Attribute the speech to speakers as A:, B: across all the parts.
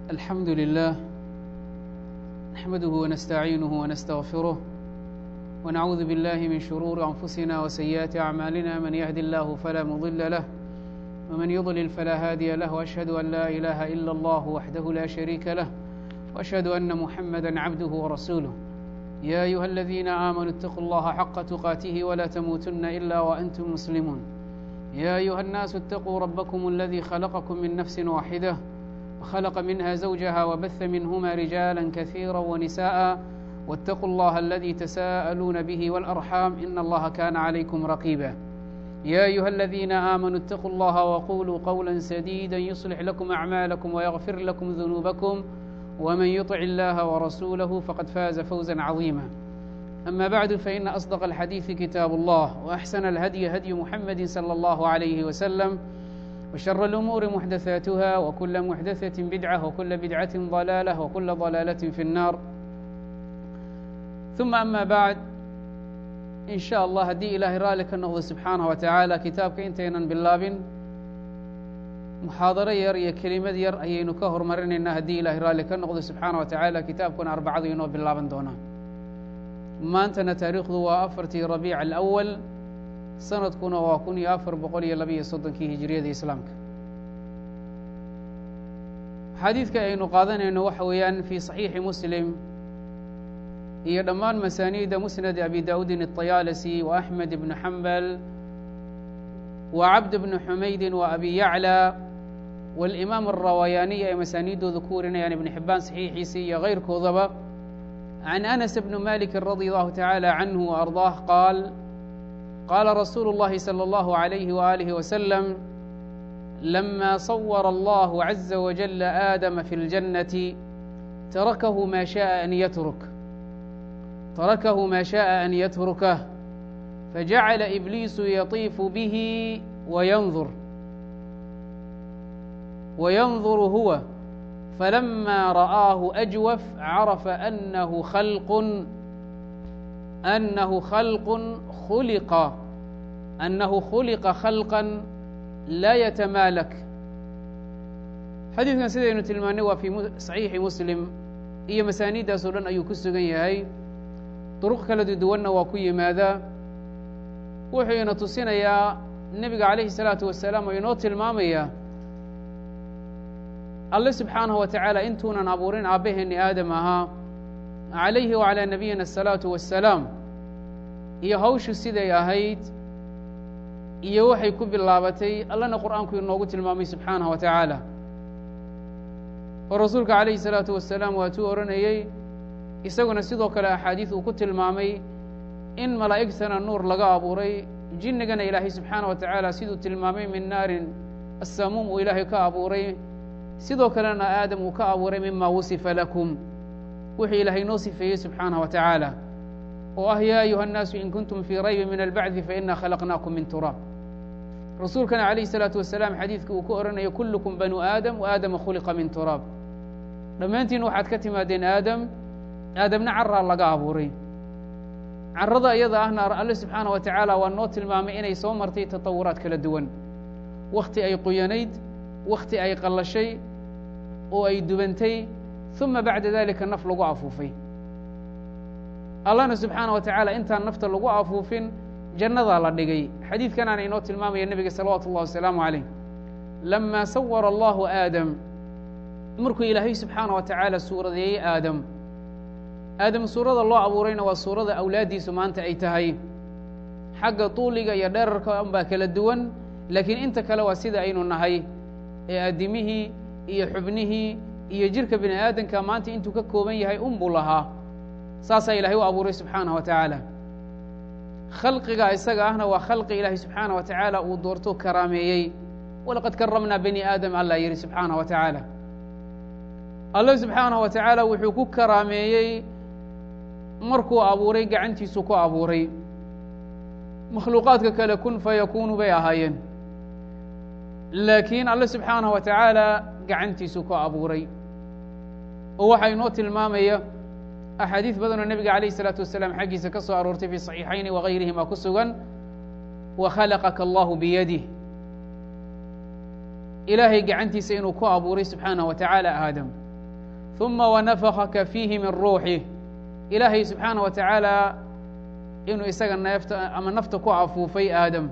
A: الحمد لله نحمده ونستعينه ونستغفره ونعوذ بالله من شرور أنفسنا وسيئات أعمالنا من يهد الله فلا مضل له ومن يضلل فلا هادي له وأشهد أن لا إله إلا الله وحده لا شريك له وأشهد أن محمدا عبده ورسوله يا أيها الذين آمنوا اتقوا الله حق تقاته ولا تموتن إلا وأنتم مسلمون يا أيها الناس اتقوا ربكم الذي خلقكم من نفس واحدة وخلق منها زوجها وبث منهما رجالا كثيرا ونساء واتقوا الله الذي تساءلون به والأرحام إن الله كان عليكم رقيبا يا أيها الذين آمنوا اتقوا الله وقولوا قولا سديدا يصلح لكم أعمالكم ويغفر لكم ذنوبكم ومن يطع الله ورسوله فقد فاز فوزا عظيما أما بعد فإن أصدق الحديث كتاب الله وأحسن الهدي هدي محمد صلى الله عليه وسلم وشر الأمور محدثاتها وكل محدثة بدعة وكل بدعة ضلالة وكل ضلالة في النار ثم أما بعد إن شاء الله هدي إلهي رالك النهض سبحانه وتعالى كتابك إنتينا باللابن محاضرة ير كلمة ير أيينو كهر مرن إن هدي إلهي رالك النهض سبحانه وتعالى كتابكم 4 ينو باللابن دونا ما أنتنا تاريخ ذو أفرتي ربيع الأول سنة كنا وكوني أفر بقولي اللبي صدق كي هجرية إسلامك حديثك أي نقاضنا إنه وحويا في صحيح مسلم هي ضمان مسانيد مسند أبي داود الطيالسي وأحمد بن حنبل وعبد بن حميد وأبي يعلى والإمام الروياني أي مسانيد ذكورنا يعني ابن حبان صحيح سي غير كوذبة عن أنس بن مالك رضي الله تعالى عنه وأرضاه قال رسول الله صلى الله عليه وآله وسلم لما صور الله عز وجل آدم في الجنة تركه ما شاء أن يتركه فجعل إبليس يطيف به وينظر هو فلما رآه أجوف عرف أنه خلق خلقا لا يتمالك حديثنا سيدنا تلماني وفي صحيح مسلم إيه مسانيد سولان أيو كسوغن يهي طرق كلا دونا وكوي ماذا وحين تصينا يا النبي عليه الصلاة والسلام وينوت المامية الله سبحانه وتعالى انتونا نابورين أبيهن آدمها عليه وعلى نبينا الصلاة والسلام iyo hawshu siday ahayd iyo waxay ku bilaabatay Allahna Qur'aanku inoogu tilmaamay subhanahu wa ta'ala rasuulka kaleey salaatu wassalaam waa tuu oranayay isaguna sidoo kale ahadiith uu ku tilmaamay in malaa'igtana nuur laga abuuray jinnigana Ilaahay subhanahu wa ta'ala sidoo tilmaamay min naarin as-samum oo Ilaahay ka abuuray sidoo kalena aadam uu ka abuuray mimma wasifa lakum wixii Ilaahay noo sifeeyay subhanahu wa ta'ala يا أيها الناس إن كنتم في ريب من البعث فإنا خلقناكم من تراب رسولنا عليه الصلاة والسلام حديثك وكؤرنا كلكم بنو آدم وآدم خلق من تراب لما أنت نوحد كتما دين آدم نعرى الله قابوري عرضا أيضا أهنا الله سبحانه وتعالى والنوت المامئين يصومرتي تطورات كلا دوان وقت أي قيانيد وقت أي قل شيء وأي دبنتي ثم بعد ذلك النفل قعفو فيه الله سبحانه وتعالى انت النفط لو عفوفين جنة الله دغي حديث كان عن نوت المام النبي صلى الله وسلم عليه لما صور الله آدم مركو إلهي سبحانه وتعالى سورة آدم سورة الله أبورينا وسورة أولادي سمانت أي تهي حق طولك يدرك أنبا كلا الدون لكن انت كلا وسيدة أين النهي آدمه حبنه جرك بن آدم كمانت انتو ككومي هاي لها ساسا إلهي وأبوري سبحانه وتعالى خلقك إساق أهنا وخلق إلهي سبحانه وتعالى ودورته كراميي ولقد كرمنا بني آدم الله يري سبحانه وتعالى الله سبحانه وتعالى وحكوك كراميي مركو أبوري قعنتي سكو أبوري مخلوقاتك كلكن فيكون بيهاين لكن الله سبحانه وتعالى قعنتي سكو أبوري ووحي نوت المامية أحاديث بدن النبي عليه الصلاة والسلام حقي سكسو أرورتي في الصحيحين وغيرهما كسوغا وخلقك الله بيده إلهي قعنتي سينو كو أبوري سبحانه وتعالى آدم ثuma wanafakaka fiihi min ruuxih ilaahay subxaanaه wa tacaala inuu isaga neefta ama nafta ku afuufay aadam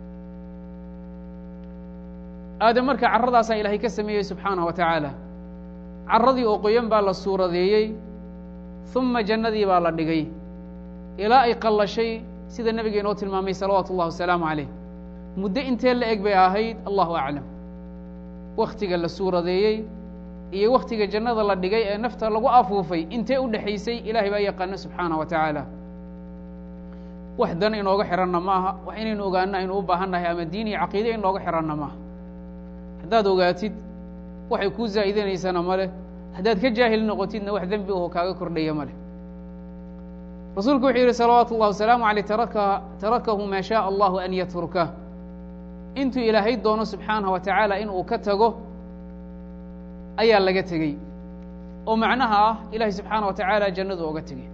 A: marka carradaasaa ilaahay ka sameeyey subxaanaه wa tacaala carradii oo qoyan baa la suuradeeyey ثuma jannadii baa la dhigay ilaa ay qallashay sida nebiga inoo tilmaamay salawaatu اllah wasalaamu عalayh muddo intee la eg bay ahayd allahu aclam waktiga la suuradeeyey iyo waktiga jannada la dhigay ee nafta lagu afuufay intee u dhexaysay ilaahay baa yaqaano subxaanaه wa tacaala wax dan inooga xiranna maaha wax inaynu ogaano aynu u baahan nahay ama diin iyo caqiide inooga xiranna maaha haddaad ogaatid waxay kuu zaa'idinaysana ma leh haddaad ka jaahil noqotidna wax dembi oo kaaga kordhaya ma leh rasuulku wuxuu yidhi salawaatu اllah wasalaamu عaleyh tarakahu maa shaء allahu an yatrukah intuu ilaahay doono subxaanaه wa tacaala in uu ka tago ayaa laga tegey oo macnaha ah ilahay subxaanaه wa tacaala jannadu oga tegey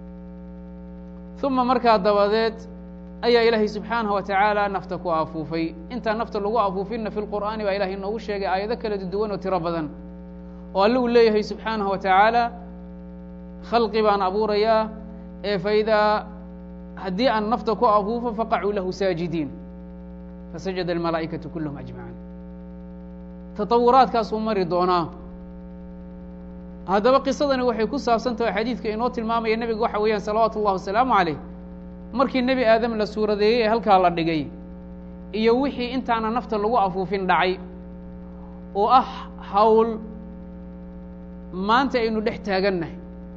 A: ثuma markaa dabadeed ayaa ilaahay subxaanaه wa tacaala nafta ku afuufay intaan nafta lagu afuufinna fi lqur'aani baa ilahay noogu sheegay aayado kala duwan oo tiro badan oo alle uu leeyahay subxaanaه wa tacaala khalqi baan abuurayaa ee faidaa haddii aan nafta ku afuufo faqacuu lahu saajidiin fasajada almalaa'ikaةu kulluhum ajmaciin taطawuraadkaasuu mari doonaa haddaba qisadani waxay ku saabsan tahay xadiidka inoo tilmaamaya nebiga waxa weeyaan salawaatu اllah wasalaamu عalayh markii nebi aadam la suuradeeyey ee halkaa la dhigay iyo wixii intaana nafta lagu afuufin dhacay oo ah hawl maanta aynu dhex taagannahay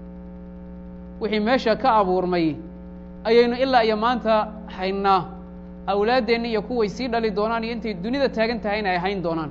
A: wixii meesha ka abuurmay ayaynu ilaa iyo maanta haynaa awlaaddeenni iyo kuway sii dhali doonaan iyo intay dunida taagan tahayna ay hayn doonaan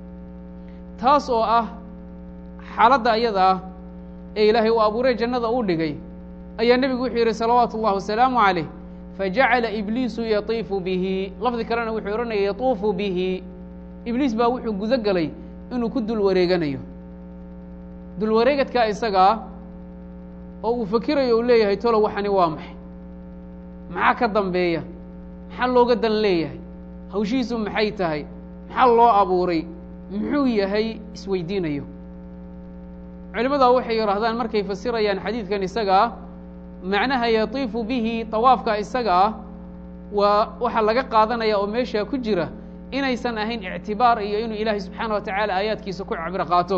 A: taas oo ah xaaladda ayada ah ee ilaahay uu abuuray jannada uu dhigay ayaa nebigu wuxuu yidhi salawaatu اllahi wasalaamu عalayh fajacala ibliisu yatiifu bihi lafdi kalena wuxuu odhanaya yatuufu bihi ibliis baa wuxuu gudo gelay inuu ku dul wareeganayo dul wareegadkaa isagaa oo uu fakirayo uu leeyahay tolo waxani waa maxay maxaa ka dambeeya maxaa looga dan leeyahay hawshiisu maxay tahay maxaa loo abuuray muxuu yahay isweydiinayo culimadaa waxay yidhaahdaan markay fasirayaan xadiidkan isaga ah macnaha yatiifu bihi tawaafka isaga ah waa waxaa laga qaadanaya oo meeshaa ku jira inaysan ahayn ictibaar iyo inuu ilaahay subxaanaه wa tacaala aayaadkiisa ku cabiro qaato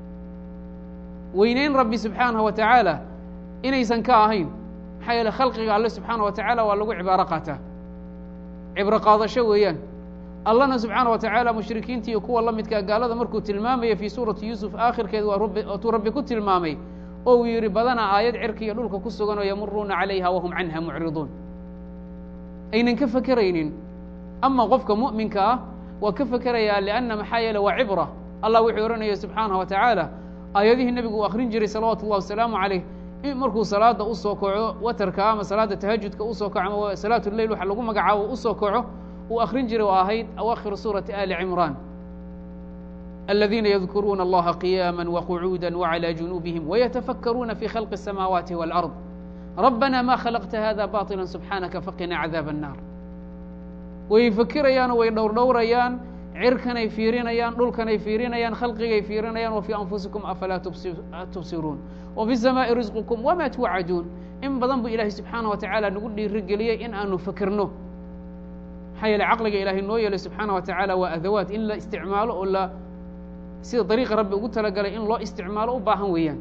A: weyneyn rabbi subxaanaه wa tacaala inaysan ka ahayn maxaa yeele khalqiga alle subxaanaه wa tacaala waa lagu cibaaro qaataa cibro qaadasho weeyaan allana subxaanaه wa tacaala mushrikiinta iyo kuwa la midkaa gaalada markuu tilmaamaya fii suurati yuusuf aakhirkeed waatuu rabbi ku tilmaamay oo uu yidhi badanaa aayad cirka iyo dhulka ku sugan oo yamuruuna calayha wahum canha mucriduun aynan ka fekeraynin ama qofka mu'minka ah waa ka fekerayaa lianna maxaa yeele waa cibra allah wuxuu odhanaya subxaanaه wa tacaala aayadihii nebigu uu akrin jiray salawaatu اllah wasalaamu عalayh markuu salaada u soo kaco watarka ama salaada tahajudka usoo kaco ama salaat اleyl waxa lagu magacaabo usoo kaco uu akrin jiray oo ahayd awaakhir suurati ali cimraan aladiina yadkuruuna allaha qiyaama waqcuuda wعalى junuubihim wayatafakkaruuna fi khalqi الsamaawaati wاlأrض rabbana ma khalaqta hada baطila subxaanaka faqina cadaab الnaar way fakirayaanoo way dhowrdhowrayaan cirkanay fiirinayaan dhulkanay fiirinayaan khalqigay fiirinayaan wa fii anfusikum afalaa tubsiruun wa fi الsamaaءi risqukum wama tuucaduun in badan buu ilaahay subxaanaه wa tacaala nagu dhiirigeliyey in aanu fekerno maxaa yeele caqliga ilaahay noo yeelay subxaanaه wa tacaala waa adawaad in la isticmaalo oo la sida dariiqa rabbi ugu talagalay in loo isticmaalo u baahan weeyaan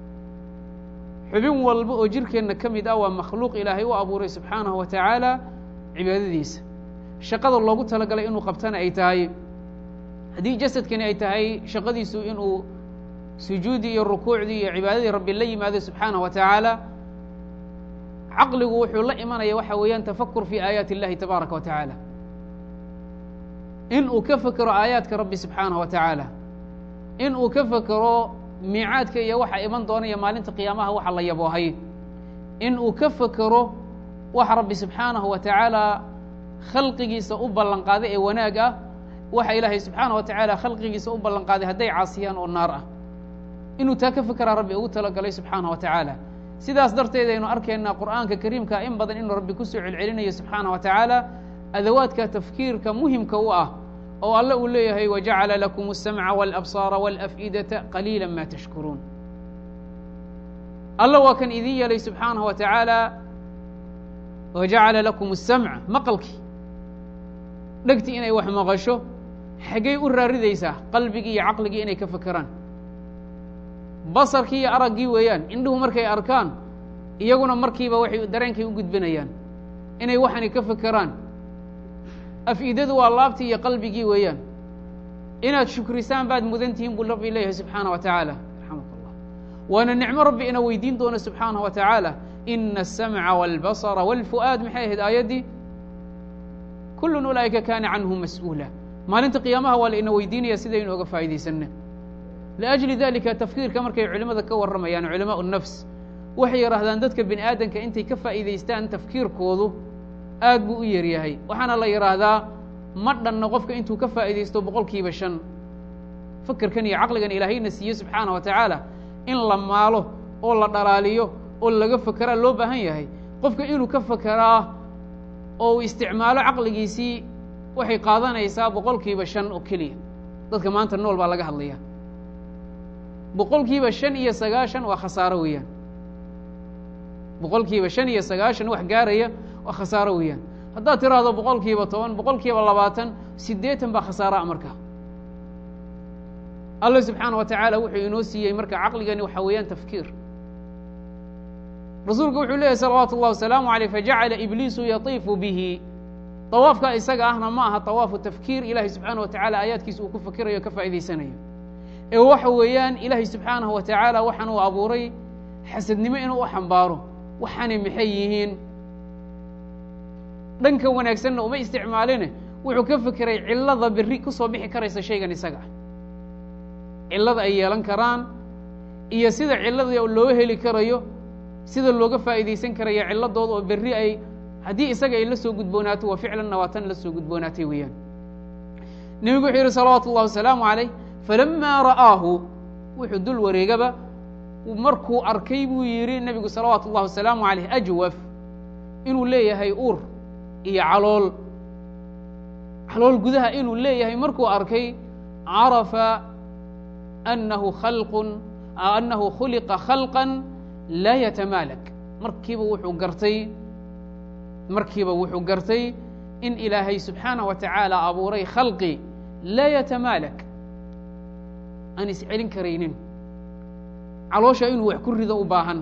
A: xubin walba oo jirkeenna ka mid ah waa makhluuq ilaahay u abuuray subxaanaه wa tacaala cibaadadiisa shaqada loogu talagalay inuu qabtana ay tahay haddii jasadkani ay tahay shaqadiisu inuu sujuudii iyo rukuucdii iyo cibaadadii rabbi la yimaado subxaanaه wa tacaala caqligu wuxuu la imanaya waxa weeyaan tafakur fi aayaati اllahi tabaaraka wa tacaala in uu ka fekero aayaadka rabbi subxaanaه wa tacaala in uu ka fekero miicaadka iyo waxa iman doonaya maalinta qiyaamaha waxa la yaboohay in uu ka fekero waxa rabbi subxaanaه wa tacaala khalqigiisa u ballan qaaday ee wanaag ah waxa ilaahay subxaanaه wa tacaala khalqigiisa u ballan qaaday hadday caasiyaan oo naar ah inuu taa ka fekeraa rabbi ugu talagalay subxaanaه wa tacaala sidaas darteed aynu arkaynaa qur'aanka kariimka in badan inuu rabbi kusoo celcelinayo subxaanaه wa tacaala adawaadka tafkiirka muhimka u ah oo alle uu leeyahay wajacala lakum الsamca wاlabsaara wاlaf'idata qaliila ma tashkuruun alla waa kan idin yeelay subxaanaه wa taعaalى wajacala lakum الsamca maqalkii dhegti inay wax maqasho xaggay u raaridaysaa qalbigii iyo caqligii inay ka fakeraan basarkii iyo araggii weeyaan indhuhu markay arkaan iyaguna markiiba waxay dareenkay u gudbinayaan inay waxani ka fakeraan af-idadu waa laabtii iyo qalbigii weeyaan inaad shukrisaan baad mudan tihiin buu rabbi leeyahay subxaanaه wa taعaalى raxamak اllah waana nicmo rabbi ina weydiin doona subxaanaه wa taعaalى ina الsamca wاlbasra wاlfu'aad maxay ahayd aayaddii kulun ulaa'ika kaana canhu mas'uula maalinta qiyaamaha waa la ina weydiinaya sidaynu oga faa'iidaysanna liأjli dalika tafkiirka markay culimada ka warramayaan culamaء الnafs waxay yidhaahdaan dadka bini aadamka intay ka faa'iidaystaan tafkiirkoodu aad buu u yaryahay waxaana la yidhaahdaa ma dhanna qofka intuu ka faa'iidaysto 5% fakerkan iyo caqligan ilaahayna siiye subxaanaه wa taعaalى in la maalo oo la dhalaaliyo oo laga fekeraa loo baahan yahay qofka inuu ka fekeraa oo uu isticmaalo caqligiisii waxay qaadanaysaa 5% oo keliya dadka maanta nool baa laga hadlaya 5% waa khasaaro weeyaan 5% wax gaaraya waa khasaaro weeyaan haddaad tiraahdo 10%, 20%, 80 baa khasaaraa marka alla subxaanaه wa taعaalى wuxuu inoo siiyey marka caqligani waxa weeyaan tafkiir rasuulku wuxuu leeyahy salawaatu الlahi wasalaamu عaleyh fajacala ibliisu yatiifu bihi طawaafka isaga ahna ma aha طawaafu tafkiir ilahay subxaanaه wa taعaalى aayaadkiisa uu ku fakirayo ka faa'idaysanayo ee waxa weeyaan ilaahay subxaanaه wa taعaalى waxaan uu abuuray xasadnimo inuu u xambaaro waxaanay maxay yihiin dhanka wanaagsanna uma isticmaaline wuxuu ka fekeray cilada berri ku soo bixi karaysa shaygan isaga ah cilada ay yeelan karaan iyo sida cilada loo heli karayo sida looga faa'iidaysan karaya ciladooda oo berri ay haddii isaga ay la soo gudboonaato waa ficlanna waa tan la soo gudboonaatay weeyaan nebigu wuxuu yidhi salawaatu الlahi wasalaamu عaleyh falamaa ra'aahu wuxuu dul wareegaba markuu arkay buu yidhi nebigu salawaatu الlahi wasalaamu عaleyh ajwaf inuu leeyahay ur iyo calool gudaha inuu leeyahay markuu arkay carafa annahu khuliqa khalqa laa yatamaalak markiiba wuxuu gartay in ilaahay subxaanaه wa taعaalى abuuray khalqi laa yatamaalak aan iscelin karaynin caloosha inuu wax ku rido u baahan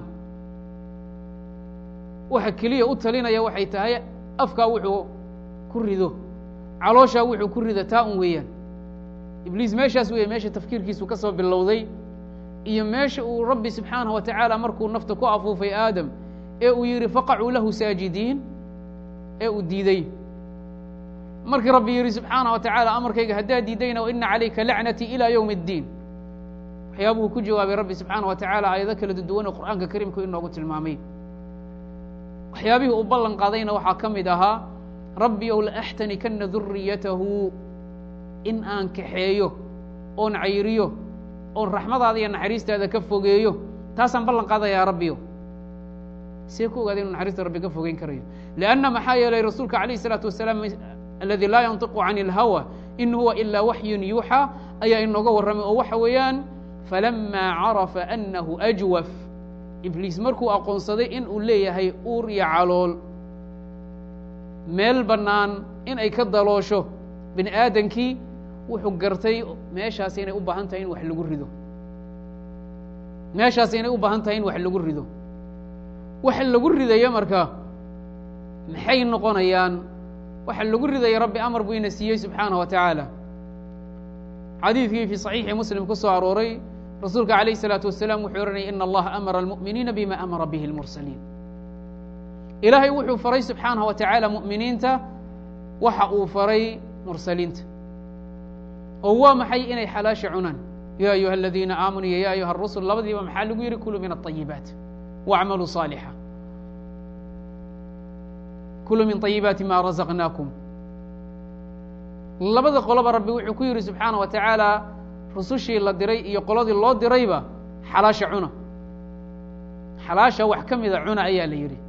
A: waxa keliya u talinaya waxay tahay afkaa wuxuu ku rido calooshaa wuxuu ku rida taa un weeyaan ibliis meeshaas weeye meesha tafkiirkiisu ka soo bilowday iyo meesha uu rabbi subxaanaه wa taعaalى markuu nafta ku afuufay aadam ee uu yidhi faqacuu lahu saajidiin ee uu diiday markii rabbi yidhi subxaanaه wa taعaalى amarkayga haddaa diidayna waina calayka lacnatii ilى ywم الdiin waxyaabuhu ku jawaabay rabbi subxaanaه wa taعaalى aayado kala duwan oo qur'aanka kariimku inoogu tilmaamay waxyaabihii u ballan qaadayna waxaa ka mid ahaa rabbi ow laaxtanikana duriyatahu in aan kaxeeyo oon cayriyo oon raxmadaada iyo naxariistaada ka fogeeyo taasaan ballan qaadayaa rabbiyo see ku ogaada inu naxariista rabbi ka fogeyn karayo lianna maxaa yeelay rasuulka calayh الsalaatu wasalaam aladi laa yantiqu can اlhawa in huwa ilaa waxyun yuuxaa ayaa inooga warramay oo waxa weeyaan falamaa carafa annahu ajwaf ibliis markuu aqoonsaday in uu leeyahay uur iyo calool meel bannaan in ay ka daloosho bini aadankii wuxuu gartay meeshaas inay u baahan tahay in wax lagu rido meeshaas inay u baahan tahay in wax lagu rido waxa lagu ridayo marka maxay noqonayaan waxa lagu ridaya rabbi amar buu ina siiyey subxaanaه wa taعaalى xadiidkii fii صaxiixi muslim ku soo arooray rasuulka عalayه الsalaaةu wasalaam wuxuu ohanayay in allaha amara اlmuؤminiina bima amara bihi اlmursaliin ilaahay wuxuu faray subxaanaه wa taعaalى mu'miniinta waxa uu faray mursaliinta oo waa maxay inay xalaasha cunaan ya ayuha aladiina aamanuu iyo ya ayuha الrusul labadiiba maxaa lagu yihi kuluu min الطayibaat wاcmaluu صaalixا kuluu min طayibaati ma razaqnaakum labada qoloba rabbi wuxuu ku yihi subxaanaه wa taعaalى rusushii la diray iyo qoladii loo dirayba xalaasha cuna xalaasha wax ka mida cuna ayaa la yidhi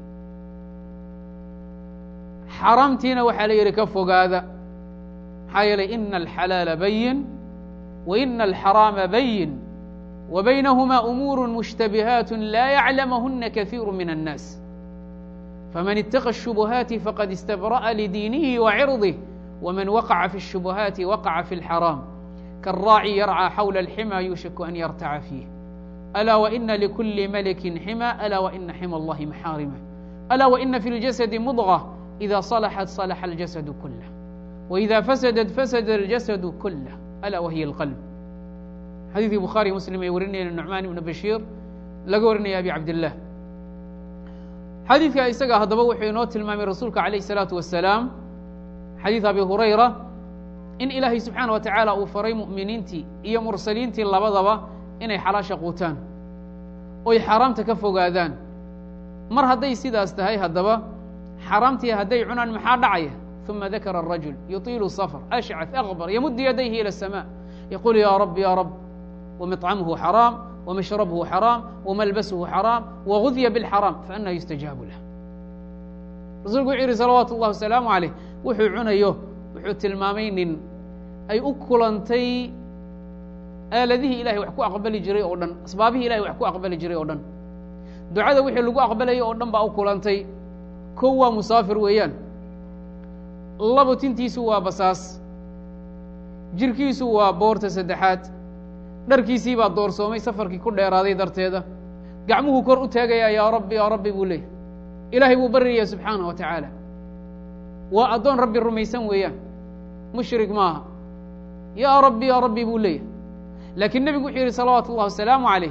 A: xaaraamtiina waxaa la yidhi ka fogaada maxaa yeelay ina alxalaala bayin wa ina alxaraama bayin وبينهما أمور مشتبهات لا يعلمهن كثير من الناس فمن اتقى الشبهات فقد استبرأ لدينه وعرضه ومن وقع في الشبهات وقع في الحرام كالراعي يرعى حول الحمى يوشك أن يرتع فيه ألا وإن لكل ملك حمى ألا وإن حمى الله محارمه ألا وإن في الجسد مضغة إذا صلحت صلح الجسد كله وإذا فسدت فسد الجسد كله ألا وهي القلب. حديث بخاري مسلم يورني النعمان بن بشير laga warinaya abi cabdillah. xadiidka isaga haddaba wuxuu inoo tilmaamay rasuulka calayh الsalaatu wasalaam xadiid abi hurayra in ilaahay subxaana wa tacaala uu faray mu'miniintii iyo mursaliintii labadaba inay xalaasha quutaan oy xaaraamta ka fogaadaan. mar hadday sidaas tahay haddaba xaaraamtii hadday cunaan maxaa dhacaya? ثuma dakara الrajul yuطiilu safr ashcaث akbar yamuddu yadayhi ilى الsmاء yaqulu ya rab ya rab ومطعمه حرام ومشربه حرام وملبسه حرام وغذي بالحرام فأنه يستجاب له. رسولku wuxuu yihi salawaatu الlahi wasalaamu عaleyh wuxuu cunayo wuxuu tilmaamay nin ay u kulantay aaladihii ilahay wax ku aqbali jiray oo dhan, asbaabihii ilahay wax ku aqbali jiray oo dhan, ducada wixii lagu aqbalayay oo dhan baa u kulantay. kow waa musaafir weeyaan, labo tintiisu waa basaas, jirkiisu waa boorta saddexaad, dharkiisii baa doorsoomay safarkii ku dheeraaday darteeda, gacmuhu kor u taagayaa yaa rabbi buu leeyahy, ilaahay buu baryaya subxaanaه wa tacaala. waa addoon rabbi rumaysan weeyaan, mushrik maaha, yaa rabbi buu leeyahy. laakiin nebigu wuxuu yihi salawaatu الlahi wasalaamu عaleyh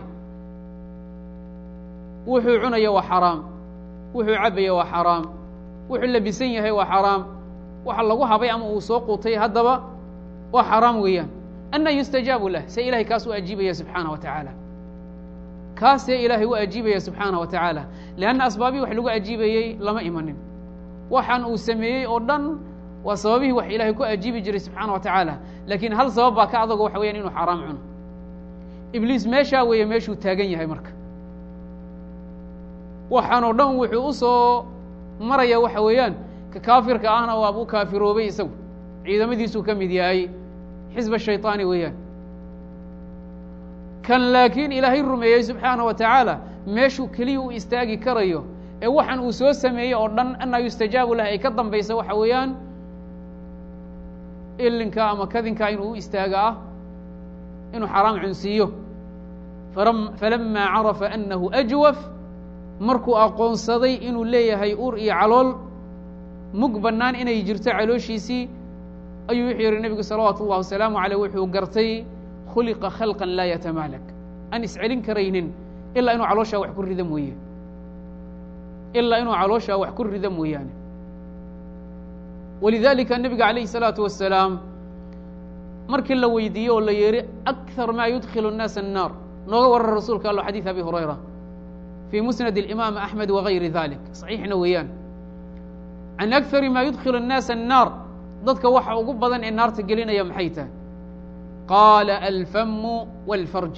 A: wuxuu cunaya waa xaraam, wuxuu cabaya waa xaraam, wuxuu labisan yahay waa xaraam, waxa lagu habay ama uu soo quutay haddaba waa xaraam weeyaan. أنa يusتajaabu lah, see ilahay kaas u ajiibaya subxaanaه wa taعaalى, kaas see ilaahay u ajiibaya subxaanaه wa taعaalى. لأnna asbaabihi wax lagu ajiibayey lama imanin, waxaan uu sameeyey oo dhan waa sababihii wax ilahay ku ajiibi jiray subxaanaه wa taعaalى. lakiin hal sabab baa ka adago waxa weyan inuu xaraam cuno. ibliis meeshaa weeye meeshuu taagan yahay marka, waxaan oo dhan wuxuu u soo maraya waxa weeyaan ka kaafirka ahna waabuu kaafiroobay, isagu ciidamadiisuu ka mid yahay, xisb shayطaani weeyaan. kan laakiin ilaahay rumeeyey subxaanaه wa taعaalى meeshuu keliya u istaagi karayo ee waxaan uu soo sameeyey oo dhan anaa yustajaabu lah ay ka dambaysa waxa weeyaan ilinka ama kadinka inuu u istaaga ah inuu xaraam cunsiiyo. falama carafa anahu ajwaf, markuu aqoonsaday inuu leeyahay ur iyo calool mug bannaan inay jirto calooshiisii, ayuu wuxuu yihi nebigu salawaatu الlahi wasalaamu عaleyh wuxuu gartay khuliqa khalqan laa yatamaalak, aan iscelin karaynin ilaa inuu calooshaa wax ku rida mooye, ilaa inuu calooshaa wax ku rida mooyaane. walidalika nebiga calayhi الsalaatu wasalaam markii la weydiiyey oo la yihi akar ma yudkilu الnaasa الnaar, nooga waran rasuulka allo xadiid abi hurayra fii musnad الإimaam axmed wagayri dalik, صaxiixna weeyaan, can akari ma yudkilu الnaasa الnaar, dadka waxa ugu badan ee naarta gelinaya maxay tahay? qaala alfamu wاlfarj,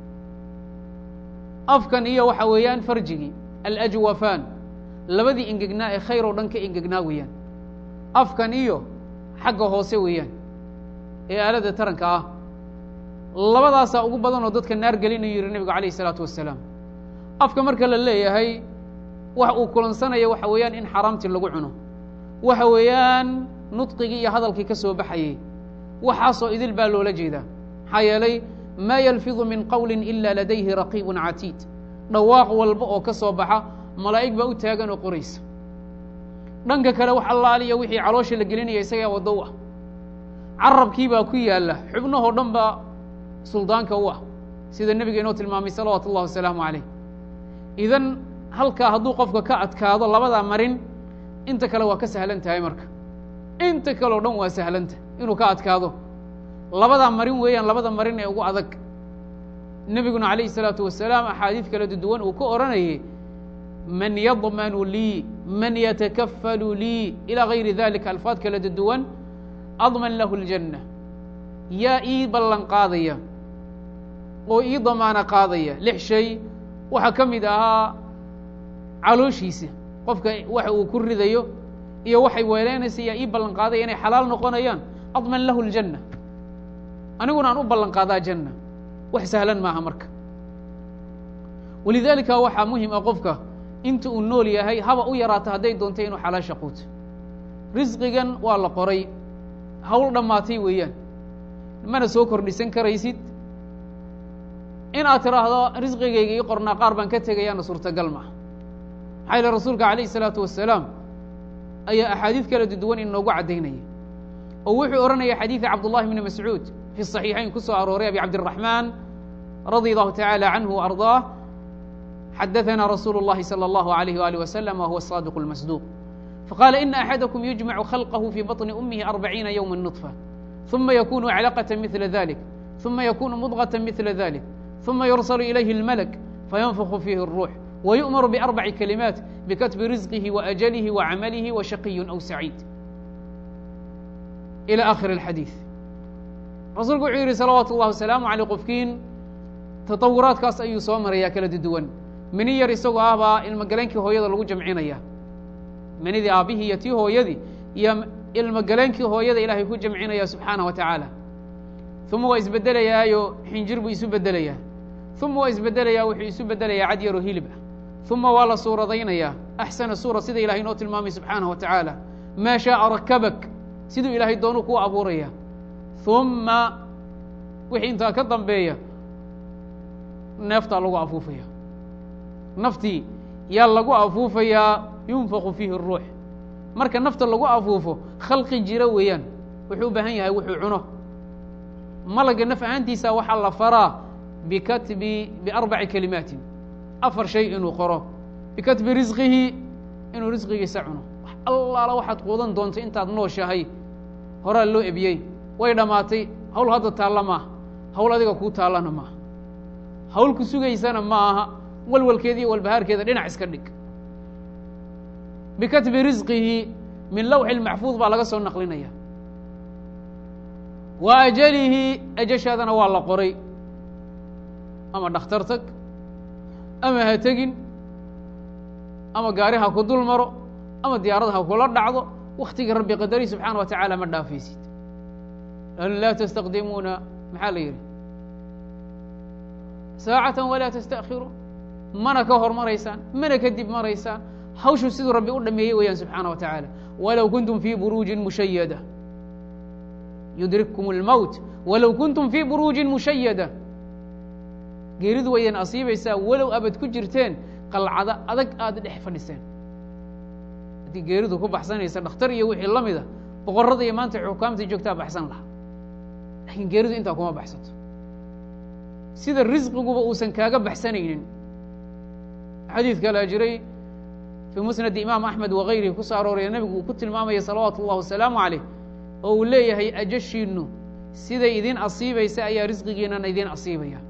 A: afkan iyo waxa weeyaan farjigii, alajwafaan, labadii engegnaa ee khayr oo dhan ka engegnaa weeyaan, afkan iyo xagga hoose weeyaan ee aalada taranka ah, labadaasaa ugu badan oo dadka naar gelinayu yihi nebigu calayh الsalaatu wasalaam. afka marka la leeyahay wax uu kulansanaya waxa weeyaan in xaraamtii lagu cuno, waxa weeyaan nudqigii iyo hadalkii ka soo baxayey, waxaasoo idil baa loola jeedaa. maxaa yeelay maa yalfidu min qowli ila ladayhi raqiib catiid, dhawaaq walba oo ka soo baxa malaa'ig baa u taagan oo qoraysa. dhanka kale wax allaaliya wixii caloosha la gelinaya isagaa waddo u ah, carabkii baa ku yaalla, xubnahoo dhan baa suldaanka u ah, sida nebiga inoo tilmaamay salawaatu الlahi wasalaamu عaleyh. idan halkaa hadduu qofka ka adkaado labadaa marin, inta kale waa ka sahlan tahay marka, inta kale o dhan waa sahlanta inuu ka adkaado. labadaa marin weeyaan labada marin ee ugu adag. nebiguna calayh الsalaatu wasalaam axaadiid kala duwan uu ka odhanayay man yadmanu lii, man yatakafalu lii, ilى gayri dalika alfaad kala duwan, adman lahu اljanna, yaa ii ballan qaadaya oo ii damaano qaadaya 6 shay. waxaa ka mid ahaa calooshiisa, qofka waxa uu ku ridayo iyo waxay weeleynaysa yaa ii ballan qaadaya inay xalaal noqonayaan, adman lahu اljanna, aniguna aan u ballan qaadaa janna. wax sahlan maaha marka, walidaalika waxaa muhim ah qofka inta uu nool yahay haba u yaraato hadday doonto inuu xalaasha quuto risqigan waa la qoray hawl dhammaatay weeyaan mana soo kordhisan karaysid in aad tiraahdo risqigayga ii qornaa qaar baan ka tegayaana suurtagal maaha maxaa yeele rasuulka calayhi salaatu wasalaam ayaa axaadiid kala duwan inoogu caddaynaya oo wuxuu odhanaya xadiida cabdullahi bni mascuud fi saxiixayn ku soo arooray abi cabdiraxmaan radia allahu tacaala canhu wa ardaah xadaثna rasuulu اllahi salى اllahu عalayh walih wasalam wa huwa الصadiq اlmasduuq faqala ina axadakum yujmacu khalqahu fi baطni umihi 40 yowma nuطfa ثuma yakunu aclaqaة mila dalik ثuma yakunu mudغaة mila dalik ثuma yursalu ilayhi اlmalak fayanfku fihi الruux ويؤmر بأربع كلمات بkتب رزقه وأجله وعمله وشقي أو سعيid إلى آخر الحadيiث rasuulku wuxuu yihi salawaaت الlahi وaسلaaم عalيه qofkiin تaطawuraadkaas ayuu soo maraya kala duwan mani yar isagoo ah baa ilmogaleenkii hooyada lagu jamcinaya manidii aabbihii iyo tii hooyadii iyo ilmogaleenkii hooyada ilaahay ku jamcinaya subxaanaه wa taعaalى ثuma waa isbedelayaayo xinjir buu isu bedelayaa ثuma waa isbedelayaa wuxuu isu bedelayaa cad yaroo hilib ah ثuma waa la suuradaynayaa أxsana suura sida ilahay inoo tilmaamay subxaanaه wa taعaalى maa شhaaءa rakabak siduu ilaahay doonu kuu abuuraya ثuma wixii intaa ka dambeeya neeftaa lagu afuufaya naftii yaa lagu afuufayaa yunfaqu fiihi الruux marka nafta lagu afuufo khalqi jira weeyaan wuxuu u baahan yahay wuxuu cuno malaga naf ahaantiisa waxaa la faraa bikatbi biarbaci kalimaatin afar shay inuu qoro bikatbi risqihi inuu risqigiisa cuno wax allaala waxaad quudan doonto intaad nooshahay horaa loo ebiyey way dhammaatay hawl hadda taalla maaha hawl adiga kuu taallana maaha hawl ku sugaysana ma aha walwalkeeda iyo walbahaarkeeda dhinac iska dhig bikatbi risqihi min lawxi lmaxfuud baa laga soo naqlinaya wa ajalihi ajashaadana waa la qoray ama dhakhtar tag ama ha tegin ama gaari ha ku dul maro ama diyaarad ha kula dhacdo waktiga rabbi qadari subxaana wa tacaala ma dhaafaysid laa tastaqdimuuna maxaa la yidhi saacatan walaa tasta'khiruun mana ka hor maraysaan mana kadib maraysaan hawshu siduu rabbi u dhameeyey weeyaan subxaana wa tacaala walow kuntum fii buruujin mushayada yudrikkum اlmowt walow kuntum fii buruujin mushayada geeridu waydan asiibaysaa walow abad ku jirteen qalcado adag aada dhex fadhiseen haddii geeridu ku baxsanaysa dhakhtar iyo wixii la mida boqorrada iyo maanta xukaamta joogtaa baxsan lahaa laakiin geeridu intaa kuma baxsato sida risqiguba uusan kaaga baxsanaynin xadiid kalaa jiray fii musnadi imaam axmed wakayrihi ku soo arooraya nebigu uu ku tilmaamaya salawaatu اllahi wasalaamu calayh oo uu leeyahay ajashiinu siday idin asiibaysa ayaa risqigiinana idin asiibaya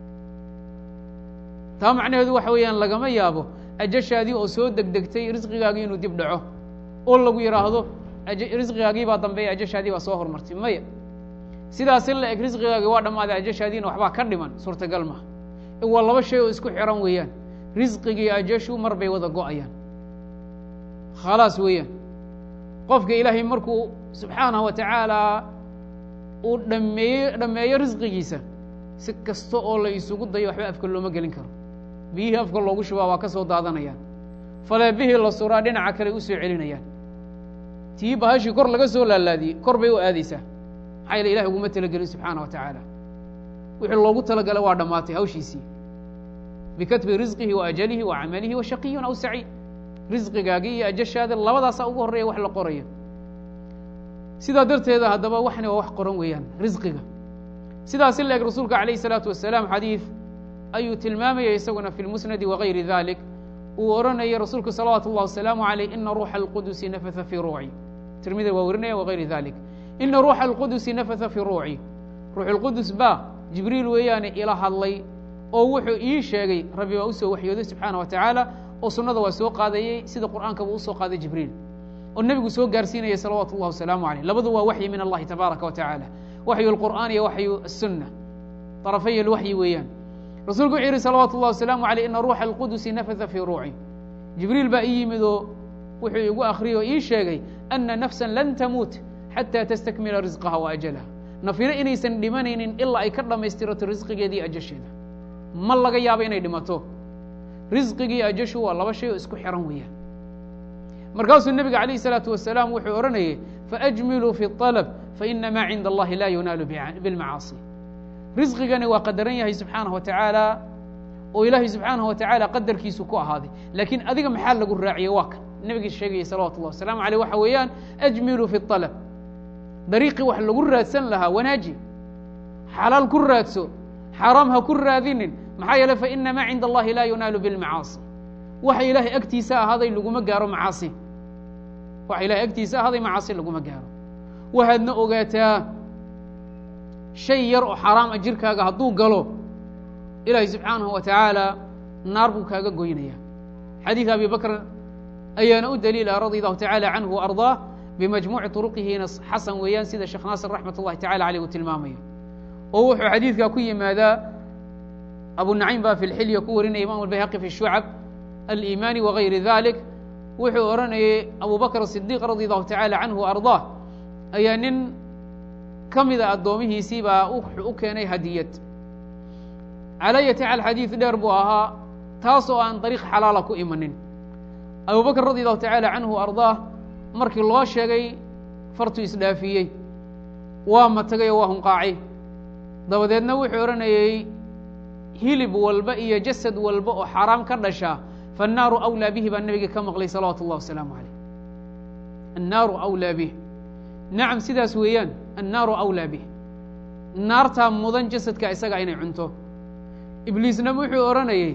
A: taa macnaheedu waxa weeyaan lagama yaabo ajashaadii oo soo degdegtay risqigaagii inuu dib dhaco oo lagu yidhaahdo risqigaagii baa dambeeya ajashaadii baa soo hormartay maya sidaas in la eg risqigaagii waa dhammaaday ajashaadiina waxbaa ka dhiman suurtagal maha waa laba shay oo isku xiran weeyaan risqigii ajashu mar bay wada go-ayaan khalaas weeyaan qofka ilaahay markuu subxaanahu wa tacaala uu dhameeyo risqigiisa si kasta oo la isugu dayo waxba afka looma gelin karo biyihii afka loogu shubaa waa ka soo daadanayaan faleebihii la suraa dhinaca kale u soo celinayaan tii bahashii kor laga soo laalaadiyey kor bay u aadaysaa maxaa yeele ilahi uguma talagelin subxaana wa tacaala wixii loogu talagalay waa dhammaatay hawshiisii bikatbi risqihi wa ajalihi wa camalihi wa shaqiyun aw saciid risqigaagii iyo ajashaada labadaasaa ugu horreeya wax la qorayo sidaa darteeda haddaba waxni waa wax qoran weeyaan risqiga sidaas in la eg rasuulka calayh الsalaatu wasalaam xadiid ayuu tilmaamaya isaguna fi lmusnadi wagayri dalik uu odhanayay rasuulku salawaatu اllah wasalaamu عaleyh ina ruuxa اlqudusi nafatha fii ruuci tirmidi waa werinaya wagayri dalik ina ruuxa اlqudusi nafatha fii ruuci ruux اlqudus baa jibriil weeyaane ila hadlay oo wuxuu ii sheegay rabbi baa usoo waxyooday subxaana wa tacaala oo sunnada waa soo qaadayey sida qur'aanka buu usoo qaaday jibriil oo nebigu soo gaarsiinaya salawaatu اllah wasalaamu عaleyh labadu waa waxyi min allahi tabaaraka wa tacaala waxyu اlqur'aan iyo waxyu الsunna طarafay اlwaxyi weeyaan rasuulku wuxuu yihi salawaatu اllah wasalaamu عaleyh ina ruuxa اlqudusi nafatha fii ruuci jibriil baa ii yimid oo wuxuu igu akhriyey oo ii sheegay ana nafsa lan tamuut xataa tastakmila risqaha wa ajalaha nafiro inaysan dhimanaynin ilaa ay ka dhammaystirato risqigeedii ajasheeda ma laga yaabo inay dhimato risqigii ajashu waa laba shay oo isku xiran weeyaan markaasuu nebiga calayh الsalaatu wasalaam wuxuu odhanayay faأjmiluu fi الطalb faina ma cinda allahi la yunaalu biاlmacaasi risqigani waa qadaran yahay subxaanaه wa tacaala oo ilaahay subxaanaه wa tacaala qadarkiisu ku ahaaday laakiin adiga maxaa lagu raaciyey waa kan nebigii sheegayay salawatu اllah wasalaamu aleyh waxa weeyaan ajmiluu fi الطalb dariiqii wax lagu raadsan lahaa wanaaji xalaal ku raadso xaaraam ha ku raadinin maxaa yeele faina ma cinda allahi la yunaalu biاlmacaasi waxa ilaahay agtiisa ahaaday laguma gaaro macaasi waxa ilahay agtiisa ahaaday macaasi laguma gaaro waxaadna ogaataa shay yar oo xaraama jirkaaga hadduu galo ilaahay subxaanahu wa tacaala naar buu kaaga goynaya xadiid abi bakr ayaana u daliila radia allahu tacala canhu wa ardaah bimajmuuci turuqihiina xasan weeyaan sida sheekh naasir raxmat ullahi tacala aleyh uu tilmaamayo oo wuxuu xadiidkaa ku yimaadaa abu naciim baa fi lxilya ku warinaya imam albayhaqi fi shucab aliimaani wagayri dalik wuxuu odhanayay abu bakr asidiiq radia allahu tacala canhu wa ardaah ayaa nin ka mida addoomihiisii baa u keenay hadiyad calaa yati cal xadiid dheer buu ahaa taasoo aan dariiq xalaala ku imanin abu bakr radi allahu tacala canhu ardaah markii loo sheegay fartuu isdhaafiyey waa matagay oo waa hunqaacay dabadeedna wuxuu odhanayey hilib walba iyo jasad walba oo xaaraam ka dhashaa faannaaru awlaa bihi baa nebiga ka maqlay salawaatu اllah wasalaamu aleyh annaaru awlaa bih nacam sidaas weeyaan annaaru awlaa bih naartaa mudan jasadka isaga inay cunto ibliisna wuxuu odhanayey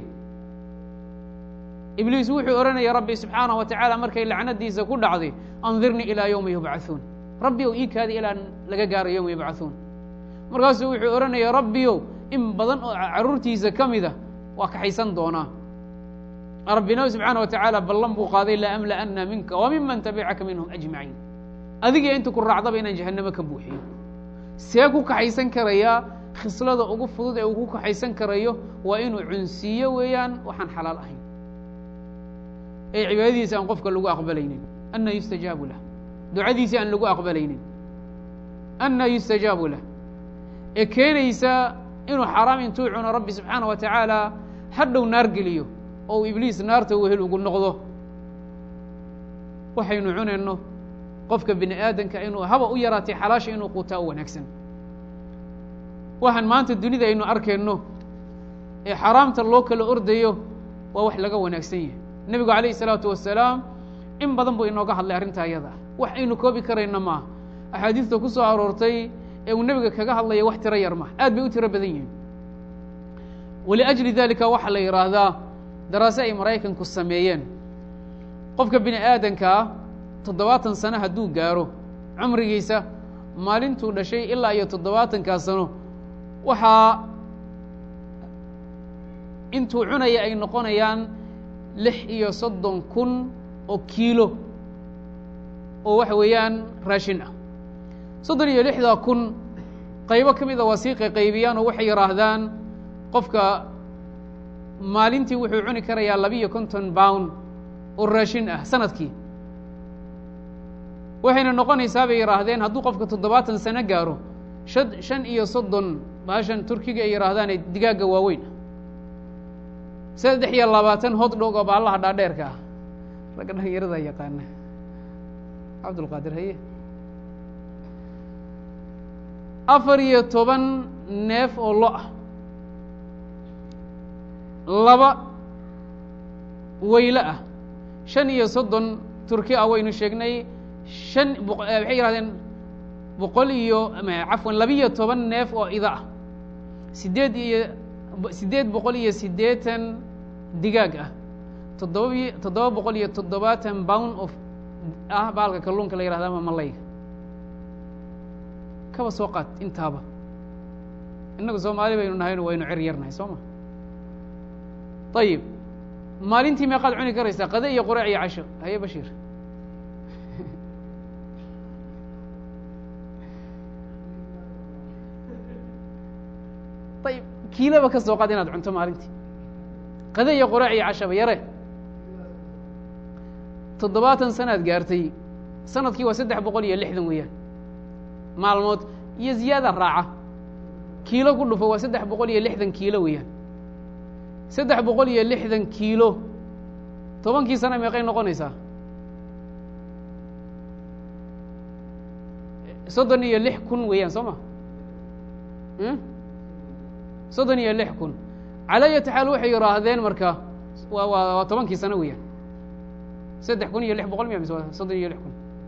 A: ibliis wuxuu odhanayay rabbi subxaanaه wa tacaala markay lacnadiisa ku dhacday andirnii ilaa yowmi yubcaثuun rabbiyow ii kaadi ilaa laga gaaro yowma yubcaثuun markaasuu wuxuu odhanayay rabbiyow in badan oo carruurtiisa ka mida waa kaxaysan doonaa rabbina subxaanaه wa tacaala ballan buu qaaday laamla'ana minka wamiman tabicaka minhum ajmaciin adiga inta ku raacdaba inaan jahannamo ka buuxiyo see ku kaxaysan karayaa khislada ugu fudud ee uu ku kaxaysan karayo waa inuu cunsiiyo weeyaan waxaan xalaal ahayn ee cibaadadiisa aan qofka lagu aqbalaynin anna yustajaabu lah ducadiisi aan lagu aqbalaynin anna yustajaabu lah ee keenaysa inuu xaraam intuu cuno rabbi subxaanaه wa tacaala hadhow naar geliyo oo ibliis naarta wehel ugu noqdo waxaynu cunayno qofka bini aadanka inuu haba u yaraatay xalaasha inuu quutaa u wanaagsan waxaan maanta dunida aynu arkayno ee xaraamta loo kala ordayo waa wax laga wanaagsan yahay nebigu calayh الsalaatu wasalaam in badan buu inooga hadlay arrintaa iyada wax aynu koobi karayna maaha axaadiista ku soo aroortay ee uu nebiga kaga hadlaya wax tiro yar maaha aad bay u tiro badan yihiin waliأjli dalika waxaa la yidhaahdaa daraase ay maraykanku sameeyeen qofka bini aadankaa 70 sano hadduu gaaro cumrigiisa maalintuu dhashay ilaa iyo 70kaa sano waxaa intuu cunaya ay noqonayaan 36,000 oo kiilo oo waxa weeyaan raashin ah 36,000 qaybo ka mida wasiiqay qaybiyaan oo waxay yidhaahdaan qofka maalintii wuxuu cuni karayaa 52 pound oo raashin ah sanadkii waxayna noqonaysaa bay yidhaahdeen hadduu qofka 70 sano gaaro 35 baashan turkiga ay yidhaahdaan digaagga waaweyn 23 hot dog oo baallaha dhaadheerka ah ragga dhalinyarada yaqaana cabdulqaadir haye 14 neef oo lo ah 2 weylo ah 35 turki ah waynu sheegnay waxay yidhahdeen 12 neef oo ida ah 880 digaag ah 770 pound of ah baalka kalluunka la yihahda ama malayga kaba soo qaad intaaba innagu soomaali baynu nahayno waynu cer yarnahay soo ma ayib maalintii meeqaad cuni karaysaa qade iyo quraac iyo casho haye bashiir ayib kiilaba ka soo qaad inaad cunto maalintii qade iyo quraac iyo cashaba yare 70 sanaad gaartay sanadkii waa 360 weeyaan maalmood iyo ziyaada raaca kiilo ku dhufo waa 360 kiilo weeyaan 360 kiilo 10kii sano meeqay noqonaysaa 36,000 weeyaan soo ma 36,000 calaa yati xaal waxay yidhaahdeen marka waa 10kii sano weeyaan 3,600 miya mise 36,000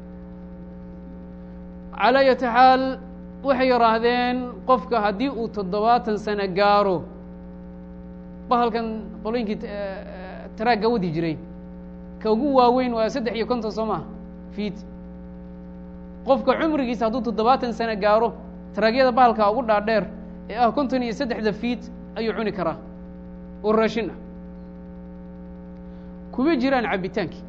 A: calaa yati xaal waxay yidhaahdeen qofka haddii uu 70 sano gaaro bahalkan qolooyinkii taraagga wadi jiray ka ugu waaweyn waa 53 soo maha fiit qofka cumrigiisa hadduu 70 sano gaaro taraagyada bahalka ugu dhaadheer ee 53 fiit ayuu cuni karaa oo raashin ah kuma jiraan cabitaankii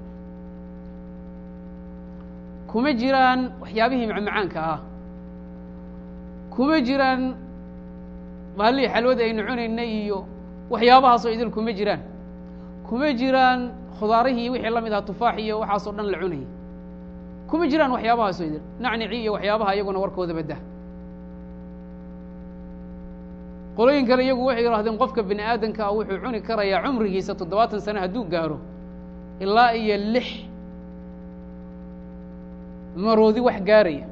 A: kuma jiraan waxyaabihii macmacaanka ah kuma jiraan bahalihii xalwada aynu cunaynay iyo waxyaabahaasoo idil kuma jiraan kuma jiraan khudaarihii wixii la mid aha tufaax iyo waxaasoo dhan la cunayay kuma jiraan waxyaabahaasoo idil nacnici iyo waxyaabaha iyaguna warkooda badda qolooyin kale iyagu waxay yidhahdeen qofka bini aadamka ah wuxuu cuni karayaa cumrigiisa 70 sano hadduu gaaro ilaa iyo 6 maroodi wax gaaraya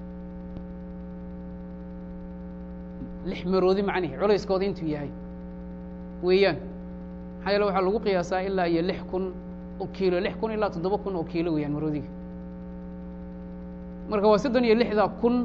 A: 6 maroodi macnihi culayskooda intuu yahay weeyaan maxaa yeele waxaa lagu qiyaasaa ilaa iyo 6,000 oo kiilo 6,000 ilaa 7,000 oo kiilo weeyaan maroodiga marka waa 36,000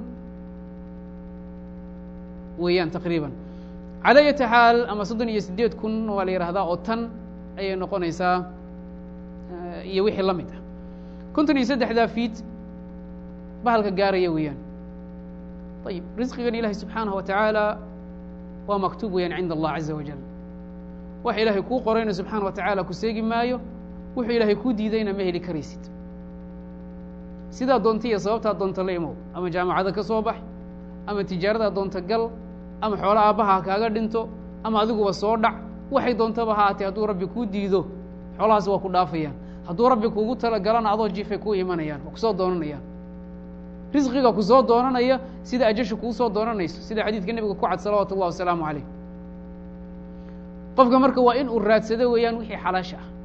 A: weeyaan taqriiban calaa yati xaal ama 38,000 waa la yidhahdaa oo tan ayay noqonaysaa iyo wixii la mid ah 53 fiit bahalka gaaraya weeyaan ayib risqigan ilahi subxaanaه wa taعaalى waa maktuub weeyaan cinda allah caza wajal waxa ilaahay kuu qorayna subxaana wa taعaalى ku seegi maayo wuxuu ilaahay kuu diidayna ma heli karaysid sidaa doonta iyo sababtaa doonta la imow ama jaamacada ka soo bax ama tijaarada doonta gal ama xoolo aabbaha kaaga dhinto ama adiguba soo dhac waxay doontaba ha aatee hadduu rabbi kuu diido xoolahaas waa ku dhaafayaan hadduu rabbi kuugu talagalana adoo jifay kuu imanayaan waa kusoo doonanayaan risqiga ku soo doonanaya sida ajasha kuu soo doonanayso sida xadiidka nebiga ku cad salawaatu اllah wasalaamu calayh qofka marka waa in uu raadsado weeyaan wixii xalaasha ah